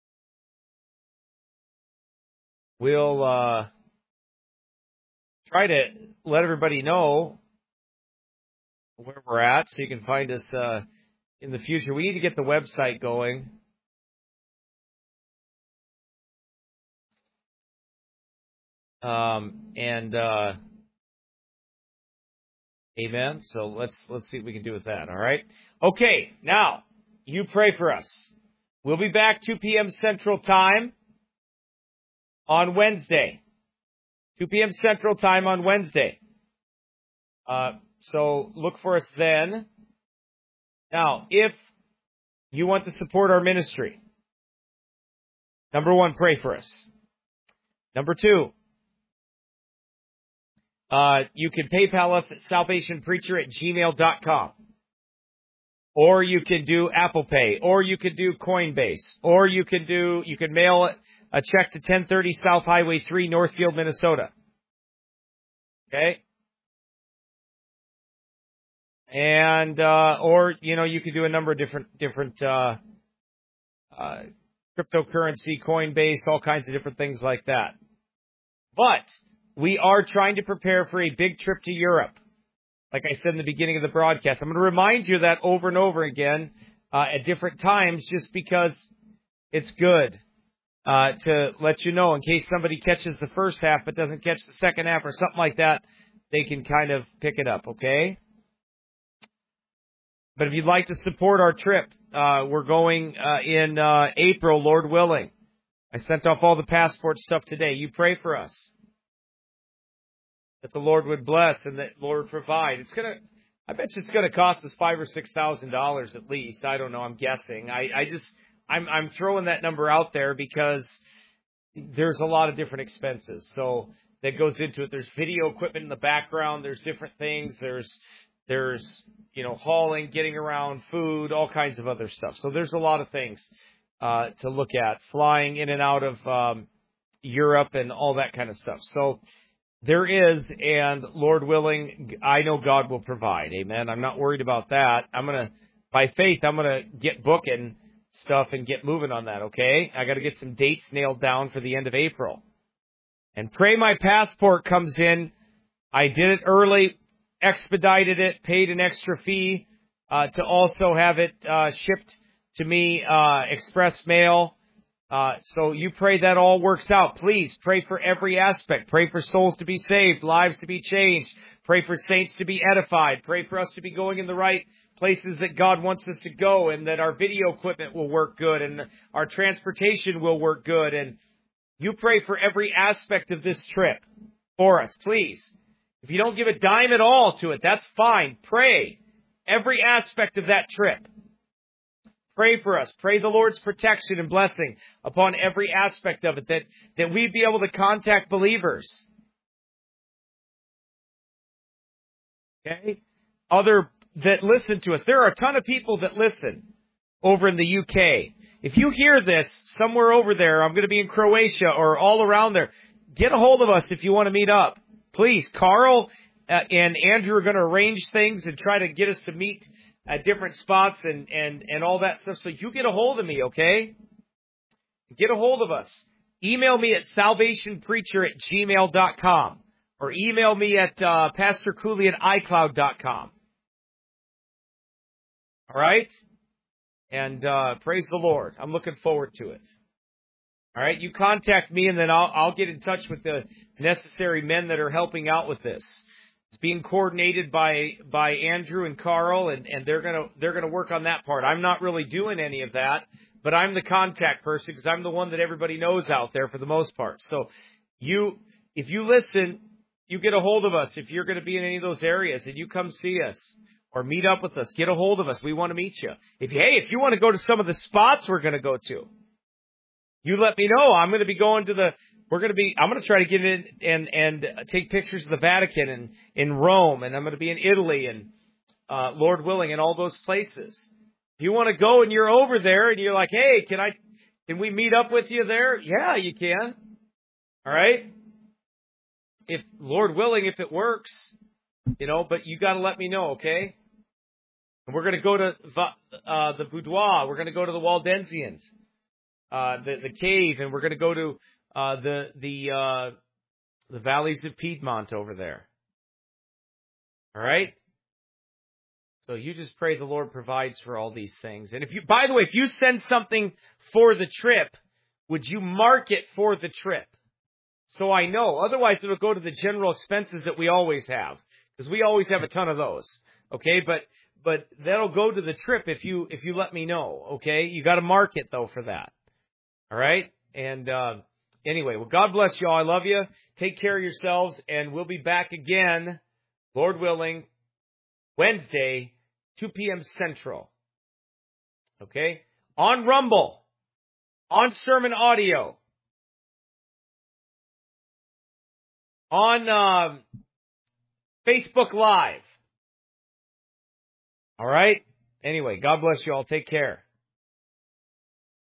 we'll uh, try to let everybody know where we're at so you can find us uh, in the future. We need to get the website going. Um, and... Uh, Amen. So let's let's see what we can do with that. All right. Okay. Now, you pray for us. We'll be back two p.m. Central Time on Wednesday. two p.m. Central Time on Wednesday. Uh, so look for us then. Now, if you want to support our ministry, number one, pray for us. Number two, Uh, you can PayPal us at salvationpreacher at gmail dot com. Or you can do Apple Pay. Or you can do Coinbase. Or you can do, you can mail a check to ten thirty South Highway three, Northfield, Minnesota. Okay? And, uh, or, you know, you can do a number of different, different, uh, uh, cryptocurrency, Coinbase, all kinds of different things like that. But, we are trying to prepare for a big trip to Europe. Like I said in the beginning of the broadcast, I'm going to remind you of that over and over again uh, at different times just because it's good uh, to let you know in case somebody catches the first half but doesn't catch the second half or something like that, they can kind of pick it up, okay? But if you'd like to support our trip, uh, we're going uh, in uh, April, Lord willing. I sent off all the passport stuff today. You pray for us. That the Lord would bless and that Lord would provide. It's gonna, I bet you it's gonna cost us five or six thousand dollars at least. I don't know. I'm guessing. I, I just, I'm, I'm throwing that number out there because there's a lot of different expenses. So that goes into it. There's video equipment in the background. There's different things. There's, there's, you know, hauling, getting around, food, all kinds of other stuff. So there's a lot of things uh, to look at. Flying in and out of um, Europe and all that kind of stuff. So. There is, and Lord willing, I know God will provide. Amen. I'm not worried about that. I'm going to, by faith, I'm going to get booking stuff and get moving on that, okay? I got to get some dates nailed down for the end of April. And pray my passport comes in. I did it early, expedited it, paid an extra fee uh, to also have it uh, shipped to me, uh, express mail. Uh, so you pray that all works out. Please pray for every aspect. Pray for souls to be saved, lives to be changed. Pray for saints to be edified. Pray for us to be going in the right places that God wants us to go, and that our video equipment will work good and our transportation will work good. And you pray for every aspect of this trip for us, please. If you don't give a dime at all to it, that's fine. Pray every aspect of that trip. Pray for us. Pray the Lord's protection and blessing upon every aspect of it, that, that we'd be able to contact believers. Okay? Other that listen to us. There are a ton of people that listen over in the U K. If you hear this somewhere over there, I'm going to be in Croatia or all around there, get a hold of us if you want to meet up. Please, Carl uh, and Andrew are going to arrange things and try to get us to meet at different spots and, and, and all that stuff. So you get a hold of me, okay? Get a hold of us. Email me at salvationpreacher at gmail dot com or email me at uh, Pastor Cooley at iCloud dot com. All right? And uh, praise the Lord. I'm looking forward to it. All right? You contact me, and then I'll, I'll get in touch with the necessary men that are helping out with this. It's being coordinated by by Andrew and Carl, and, and they're gonna they're gonna work on that part. I'm not really doing any of that, but I'm the contact person because I'm the one that everybody knows out there for the most part. So you, if you listen, you get a hold of us if you're going to be in any of those areas, and you come see us or meet up with us. Get a hold of us. We want to meet you. If hey, if you want to go to some of the spots we're going to go to, you let me know. I'm going to be going to the. We're going to be, I'm going to try to get in and, and take pictures of the Vatican and in Rome, and I'm going to be in Italy and, uh, Lord willing, in all those places. If you want to go and you're over there and you're like, hey, can I, can we meet up with you there? Yeah, you can. All right. If, Lord willing, if it works, you know, but you got to let me know, okay? And we're going to go to uh, the boudoir. We're going to go to the Waldensians, uh, the, the cave, and we're going to go to uh, the, the, uh, the valleys of Piedmont over there. All right? So you just pray the Lord provides for all these things. And if you, by the way, if you send something for the trip, would you mark it for the trip? So I know. Otherwise, it'll go to the general expenses that we always have, because we always have a ton of those. Okay, but but that'll go to the trip if you if you let me know. Okay, you got to mark it though for that. All right. And uh, anyway, well, God bless y'all. I love you. Take care of yourselves, and we'll be back again, Lord willing, Wednesday, two p.m. Central. Okay, on Rumble, on Sermon Audio. On uh, Facebook Live. All right? Anyway, God bless you all. Take care.